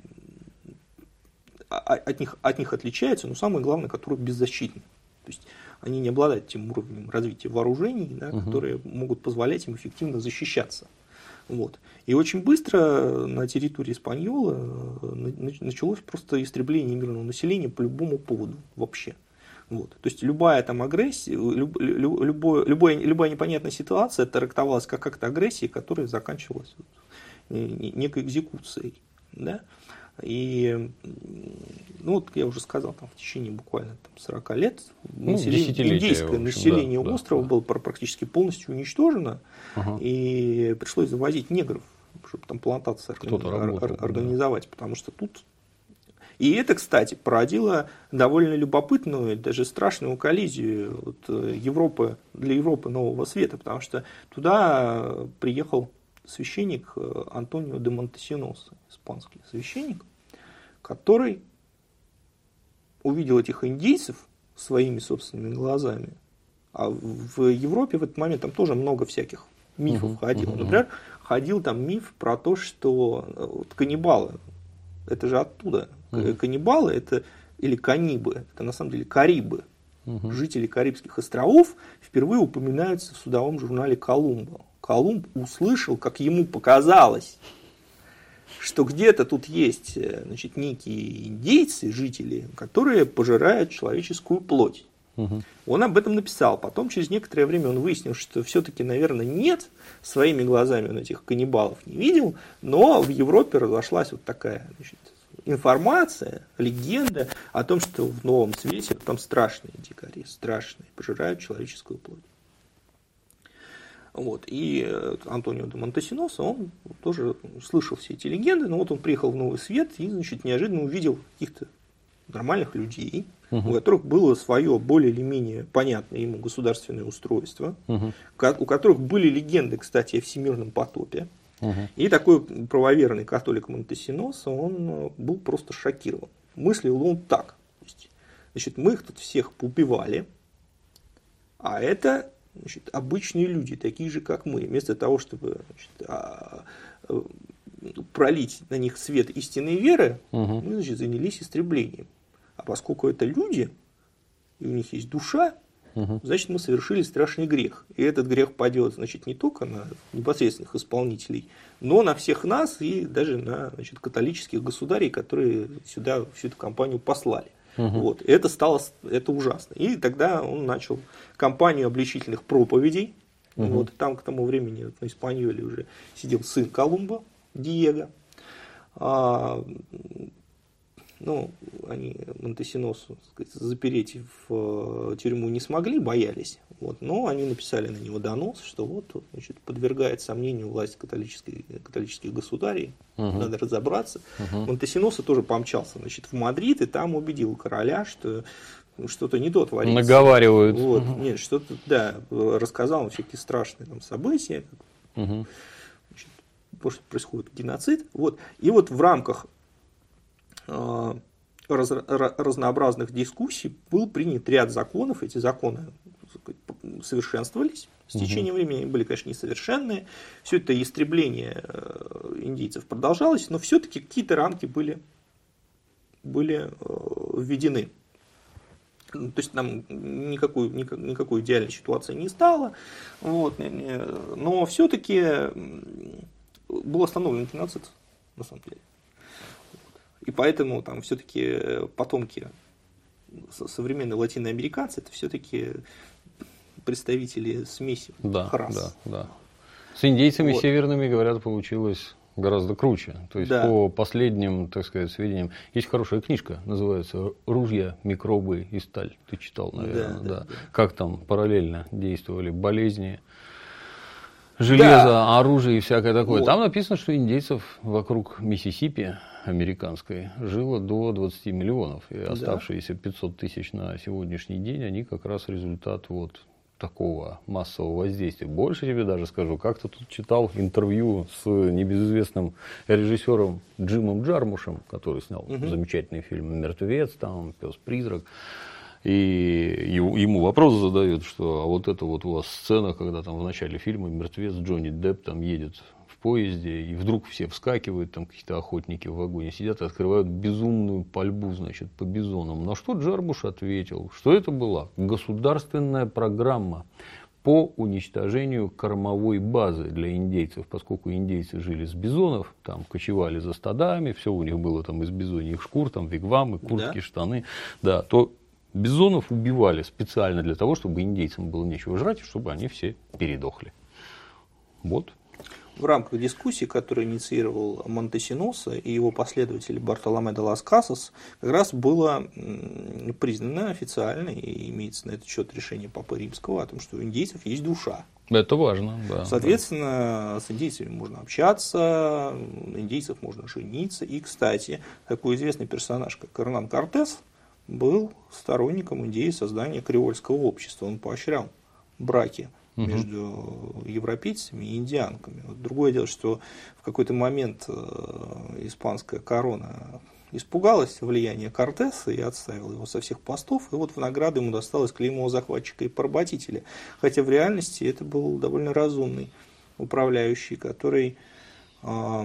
от них, от них отличаются, но самое главное, которые беззащитны. То есть они не обладают тем уровнем развития вооружений, да, uh-huh. которые могут позволять им эффективно защищаться. Вот. И очень быстро на территории Испаньола началось просто истребление мирного населения по любому поводу вообще. Вот. То есть любая там агрессия, люб, любое, любое, любая непонятная ситуация трактовалась как акт агрессии, которая заканчивалась некой экзекуцией. Да? И ну, вот я уже сказал, там, в течение буквально там, сорок лет ну, население, индейское общем, население да, острова да, было да. практически полностью уничтожено, ага. и пришлось завозить негров, чтобы там плантации работал, организовать, да. потому что тут... И это, кстати, породило довольно любопытную, даже страшную коллизию вот, Европы, для Европы Нового Света, потому что туда приехал священник Антонио де Монтесиноса, испанский священник, который увидел этих индейцев своими собственными глазами. А в Европе в этот момент там тоже много всяких мифов uh-huh, ходило. Uh-huh. Например, ходил там миф про то, что вот, каннибалы, это же оттуда. Uh-huh. Каннибалы это, или каннибы, это на самом деле карибы. Uh-huh. Жители Карибских островов впервые упоминаются в судовом журнале Колумба. Колумб услышал, как ему показалось, что где-то тут есть, значит, некие индейцы, жители, которые пожирают человеческую плоть. Угу. Он об этом написал. Потом, через некоторое время, он выяснил, что все-таки, наверное, нет. Своими глазами он этих каннибалов не видел. Но в Европе разошлась вот такая, значит, информация, легенда о том, что в Новом Свете там страшные дикари, страшные, пожирают человеческую плоть. Вот. И Антонио де Монтесиноса, он тоже слышал все эти легенды, но вот он приехал в Новый Свет и, значит, неожиданно увидел каких-то нормальных людей, uh-huh. у которых было свое более или менее понятное ему государственное устройство, uh-huh. у которых были легенды, кстати, о всемирном потопе. Uh-huh. И такой правоверный католик Монтесиноса, он был просто шокирован. Мыслил он так. Значит, мы их тут всех поубивали, а это... Значит, обычные люди, такие же, как мы, вместо того, чтобы значит, а, а, пролить на них свет истинной веры, угу. мы значит, занялись истреблением. А поскольку это люди, и у них есть душа, угу. значит, мы совершили страшный грех. И этот грех падет, значит, не только на непосредственных исполнителей, но на всех нас и даже на значит, католических государей, которые сюда всю эту кампанию послали. Угу. Вот. И это стало это ужасно. И тогда он начал кампанию обличительных проповедей. Угу. Вот. Там к тому времени вот, на Испаньоле уже сидел сын Колумба, Диего. А, ну, они Монтесиносу запереть в тюрьму не смогли, боялись. Вот. Но они написали на него донос, что вот, значит, подвергает сомнению власть католических государей. Угу. Надо разобраться. Угу. Монтесиноса тоже помчался, значит, в Мадрид и там убедил короля, что что-то не то творится. Наговаривают. Вот. Угу. Нет, что-то, да, рассказал всякие страшные там, события. Угу. Значит, происходит геноцид. Вот. И вот в рамках э, раз, разнообразных дискуссий был принят ряд законов. Эти законы совершенствовались. С течением угу. времени были, конечно, несовершенные. Все это истребление индейцев продолжалось, но все-таки какие-то рамки были, были введены. То есть нам никакой, никакой идеальной ситуации не стало. Вот. Но все-таки был остановлен геноцид, на самом деле. И поэтому там все-таки потомки современной латиноамериканцы это все-таки представители смеси да, рас. Да, да. С индейцами вот. Северными, говорят, получилось гораздо круче. То есть, да. по последним, так сказать, сведениям, есть хорошая книжка, называется «Ружья, микробы и сталь». Ты читал, наверное, да. да, да. Как там параллельно действовали болезни, железо, да. оружие и всякое такое. Вот. Там написано, что индейцев вокруг Миссисипи американской жило до двадцати миллионов. И да. оставшиеся пятьсот тысяч на сегодняшний день, они как раз результат вот такого массового воздействия. Больше тебе даже скажу, как-то тут читал интервью с небезызвестным режиссером Джимом Джармушем, который снял угу. замечательный фильм «Мертвец», там «Пес-призрак». И ему вопрос задают, что а вот это вот у вас сцена, когда там в начале фильма мертвец Джонни Депп там едет в поезде, и вдруг все вскакивают, там какие-то охотники в вагоне сидят и открывают безумную пальбу, значит, по бизонам. На что Джармуш ответил, что это была государственная программа по уничтожению кормовой базы для индейцев, поскольку индейцы жили с бизонов, там кочевали за стадами, все у них было там из бизоньих шкур, там вигвамы, куртки, да. штаны, да, то бизонов убивали специально для того, чтобы индейцам было нечего жрать, и чтобы они все передохли. Вот. В рамках дискуссий, которые инициировал Монтесиноса и его последователь Бартоломе де лас Касас, как раз было признано официально, и имеется на этот счет решение Папы Римского, о том, что у индейцев есть душа. Это важно, да. Соответственно, да. с индейцами можно общаться, индейцев можно жениться. И, кстати, такой известный персонаж, как Эрнан Кортес, был сторонником идеи создания креольского общества. Он поощрял браки между европейцами и индианками. Вот другое дело, что в какой-то момент испанская корона испугалась влияния Кортеса и отставила его со всех постов, и вот в награду ему досталось клеймо захватчика и поработителя. Хотя в реальности это был довольно разумный управляющий, который э,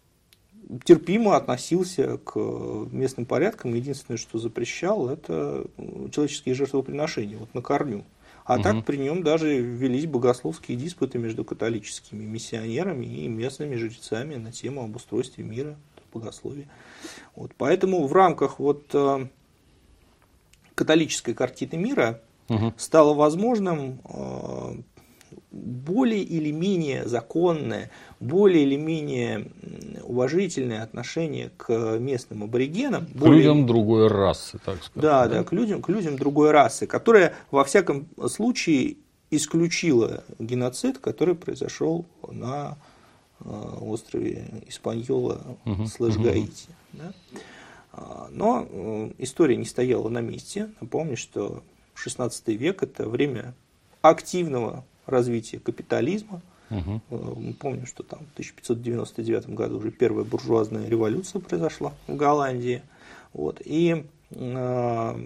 терпимо относился к местным порядкам. Единственное, что запрещал, это человеческие жертвоприношения, вот на корню. А угу. так при нем даже велись богословские диспуты между католическими миссионерами и местными жрецами на тему об устройстве мира, богословия. Вот. Поэтому в рамках вот, э, католической картины мира угу. стало возможным э, более или менее законное, более или менее уважительное отношение к местным аборигенам. К более... людям другой расы, так сказать. Да, да, да к, людям, к людям другой расы, которая во всяком случае исключила геноцид, который произошел на э, острове Испаньола угу, слэш Гаити. Угу. Да? Но э, история не стояла на месте. Напомню, что шестнадцатый век – это время активного развития капитализма. Угу. Мы помним, что там в тысяча пятьсот девяносто девятом году уже первая буржуазная революция произошла в Голландии. Вот. И э,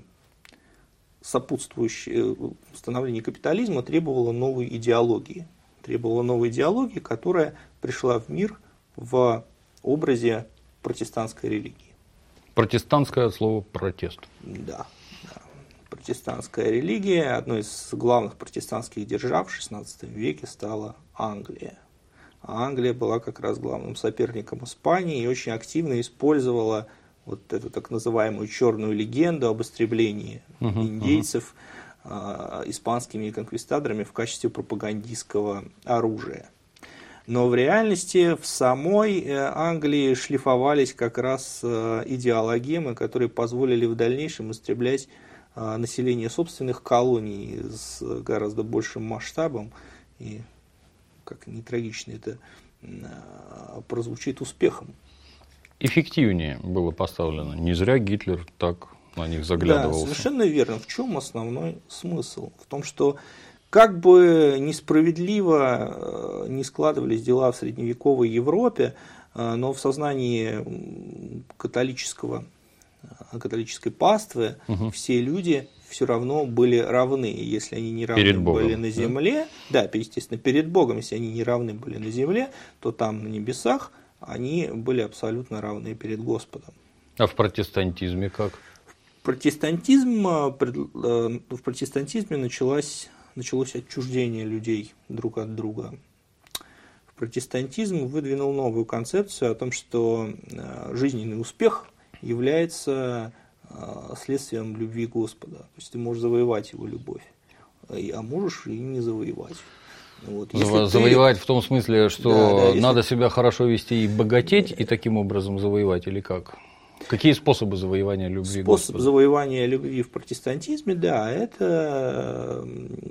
сопутствующее становление капитализма требовало новой идеологии. Требовало новой идеологии, которая пришла в мир в образе протестантской религии. Протестантское от слова протест. Да. Протестантская религия, одной из главных протестантских держав в шестнадцатом веке стала Англия. А Англия была как раз главным соперником Испании и очень активно использовала вот эту так называемую черную легенду об истреблении uh-huh, индейцев uh-huh. э, испанскими конквистадорами в качестве пропагандистского оружия. Но в реальности в самой Англии шлифовались как раз идеологемы, которые позволили в дальнейшем истреблять население собственных колоний с гораздо большим масштабом, и, как ни трагично это прозвучит, успехом. Эффективнее было поставлено. Не зря Гитлер так на них заглядывался. Да, совершенно верно. В чем основной смысл? В том, что как бы несправедливо не складывались дела в средневековой Европе, но в сознании католического католической паствы угу. все люди все равно были равны. Если они не равны были на земле, да? да, естественно, перед Богом, если они не равны были на земле, то там на небесах они были абсолютно равны перед Господом. А в протестантизме как? В, протестантизм, в протестантизме началось, началось отчуждение людей друг от друга. Протестантизм выдвинул новую концепцию о том, что жизненный успех является следствием любви Господа. То есть ты можешь завоевать его любовь, а можешь и не завоевать. Вот. Заво- завоевать ты... в том смысле, что да, да, надо если... себя хорошо вести и богатеть, и таким образом завоевать, или как? Какие способы завоевания любви Способ Господа? завоевания любви в протестантизме, да, это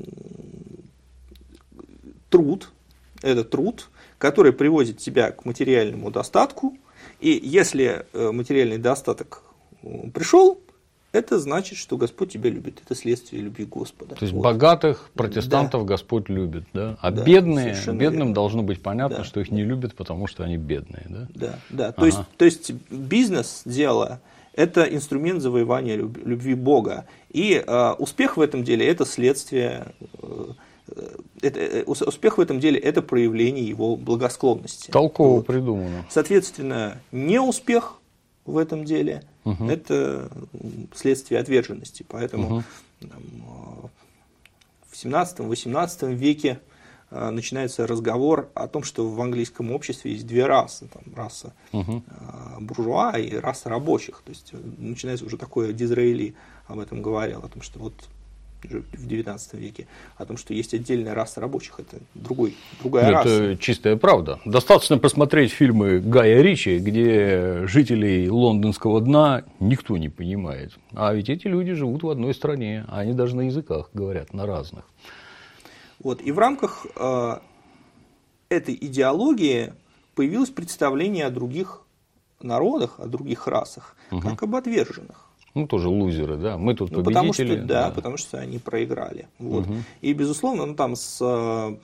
труд, это труд, который приводит тебя к материальному достатку, и если материальный достаток пришел, это значит, что Господь тебя любит. Это следствие любви Господа. То есть вот. Богатых протестантов да. Господь любит, да? А да, бедные, бедным верно. Должно быть понятно, да. что их не любят, потому что они бедные, да? Да, да. То, ага. есть, то есть бизнес, дело – это инструмент завоевания любви Бога. И э, успех в этом деле – это следствие, э, это, успех в этом деле – это проявление его благосклонности. Толково вот. придумано. Соответственно, неуспех в этом деле угу. – это следствие отверженности. Поэтому угу. там, в семнадцатом-восемнадцатом веке начинается разговор о том, что в английском обществе есть две расы. Там, раса угу. буржуа и раса рабочих. То есть начинается уже такое, Дизраэли об этом говорил, о том, что вот в девятнадцатом веке, о том, что есть отдельная раса рабочих, это другой, другая это раса. Это чистая правда. Достаточно посмотреть фильмы Гая Ричи, где жителей лондонского дна никто не понимает. А ведь эти люди живут в одной стране, а они даже на языках говорят, на разных. Вот, и в рамках э, этой идеологии появилось представление о других народах, о других расах, угу. как об отверженных. Ну, тоже лузеры, да. Мы тут ну, победители. Потому что, да, да, потому что они проиграли. Вот. Угу. И, безусловно, ну, там с э,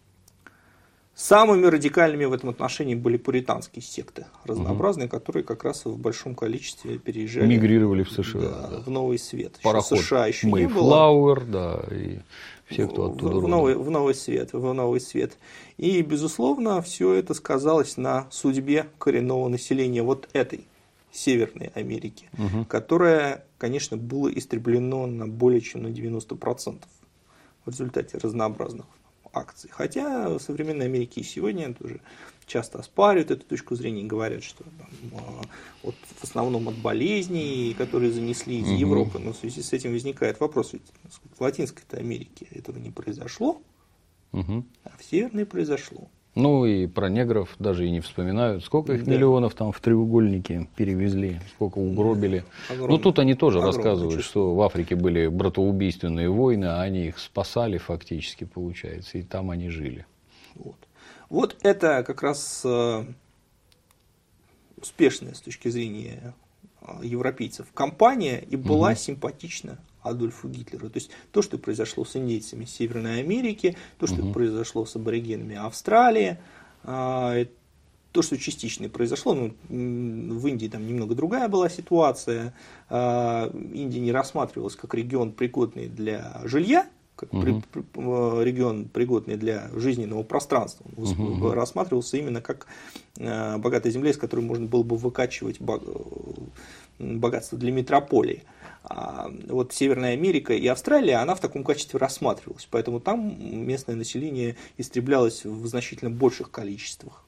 самыми радикальными в этом отношении были пуританские секты разнообразные, угу. которые как раз в большом количестве переезжали. Мигрировали в США. Да, да. В Новый Свет. Пароход США еще не было. Мэйфлауэр, да, и все, кто оттуда в, в, новый, в Новый Свет, в Новый Свет. И, безусловно, все это сказалось на судьбе коренного населения вот этой Северной Америки, угу. которое, конечно, было истреблено на более чем на девяносто процентов в результате разнообразных акций. Хотя в современной Америке и сегодня тоже часто оспаривают эту точку зрения и говорят, что там, вот, в основном от болезней, которые занесли из угу. Европы, но в связи с этим возникает вопрос, ведь в Латинской-то Америке этого не произошло, угу. а в Северной произошло. Ну и про негров даже и не вспоминают. Сколько их да. миллионов там в треугольнике перевезли, сколько угробили. Да. Ну тут они тоже рассказывают, число. Что в Африке были братоубийственные войны, а они их спасали фактически, получается, и там они жили. Вот, вот это как раз э, успешная с точки зрения э, европейцев кампания и была угу. симпатична Адольфу Гитлеру. То есть то, что произошло с индейцами Северной Америки, то, что угу. произошло с аборигенами Австралии, то, что частично произошло, ну, в Индии там немного другая была ситуация, Индия не рассматривалась как регион, пригодный для жилья, как угу. при, при, регион, пригодный для жизненного пространства, он угу. рассматривался именно как богатая земля, из которой можно было бы выкачивать богатство для метрополии. А вот Северная Америка и Австралия, она в таком качестве рассматривалась, поэтому там местное население истреблялось в значительно больших количествах.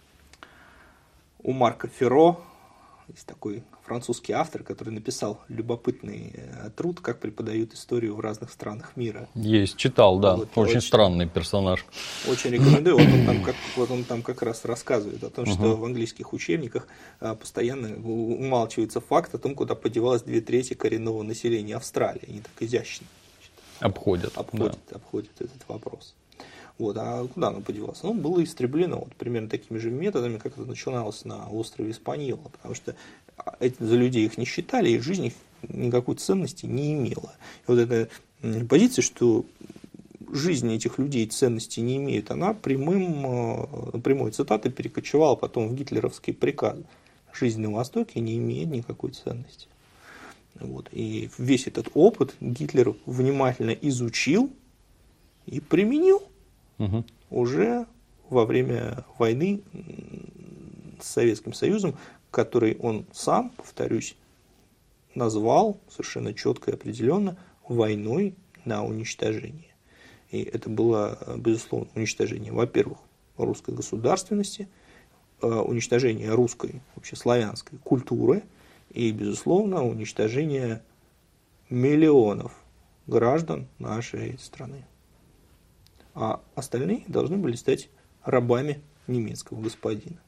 У Марка Ферро есть такой французский автор, который написал любопытный труд, как преподают историю в разных странах мира. Есть, читал, да, вот, очень, очень странный персонаж. Очень рекомендую, вот он там как, вот он там как раз рассказывает о том, uh-huh. что в английских учебниках постоянно умалчивается факт о том, куда подевалось две трети коренного населения Австралии. Они так изящно обходят, обходят, да. обходят этот вопрос. Вот, а куда оно подевалось? Оно было истреблено вот, примерно такими же методами, как это начиналось на острове Испаньола, потому что эти, за людей их не считали, и жизнь их никакой ценности не имела. И вот эта позиция, что жизнь этих людей ценности не имеет, она прямым, прямой цитатой перекочевала потом в гитлеровские приказы. Жизнь на Востоке не имеет никакой ценности. Вот, и весь этот опыт Гитлер внимательно изучил и применил. Угу. Уже во время войны с Советским Союзом, который он сам, повторюсь, назвал совершенно четко и определенно войной на уничтожение. И это было, безусловно, уничтожение, во-первых, русской государственности, уничтожение русской, вообще славянской культуры и, безусловно, уничтожение миллионов граждан нашей страны. А остальные должны были стать рабами немецкого господина.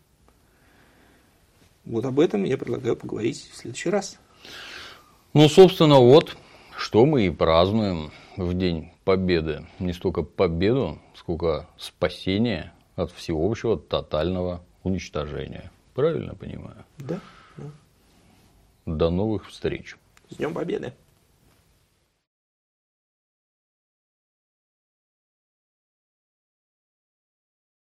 Вот об этом я предлагаю поговорить в следующий раз. Ну, собственно, вот, что мы и празднуем в День Победы. Не столько победу, сколько спасение от всеобщего тотального уничтожения. Правильно понимаю? Да. да. До новых встреч. С Днем Победы!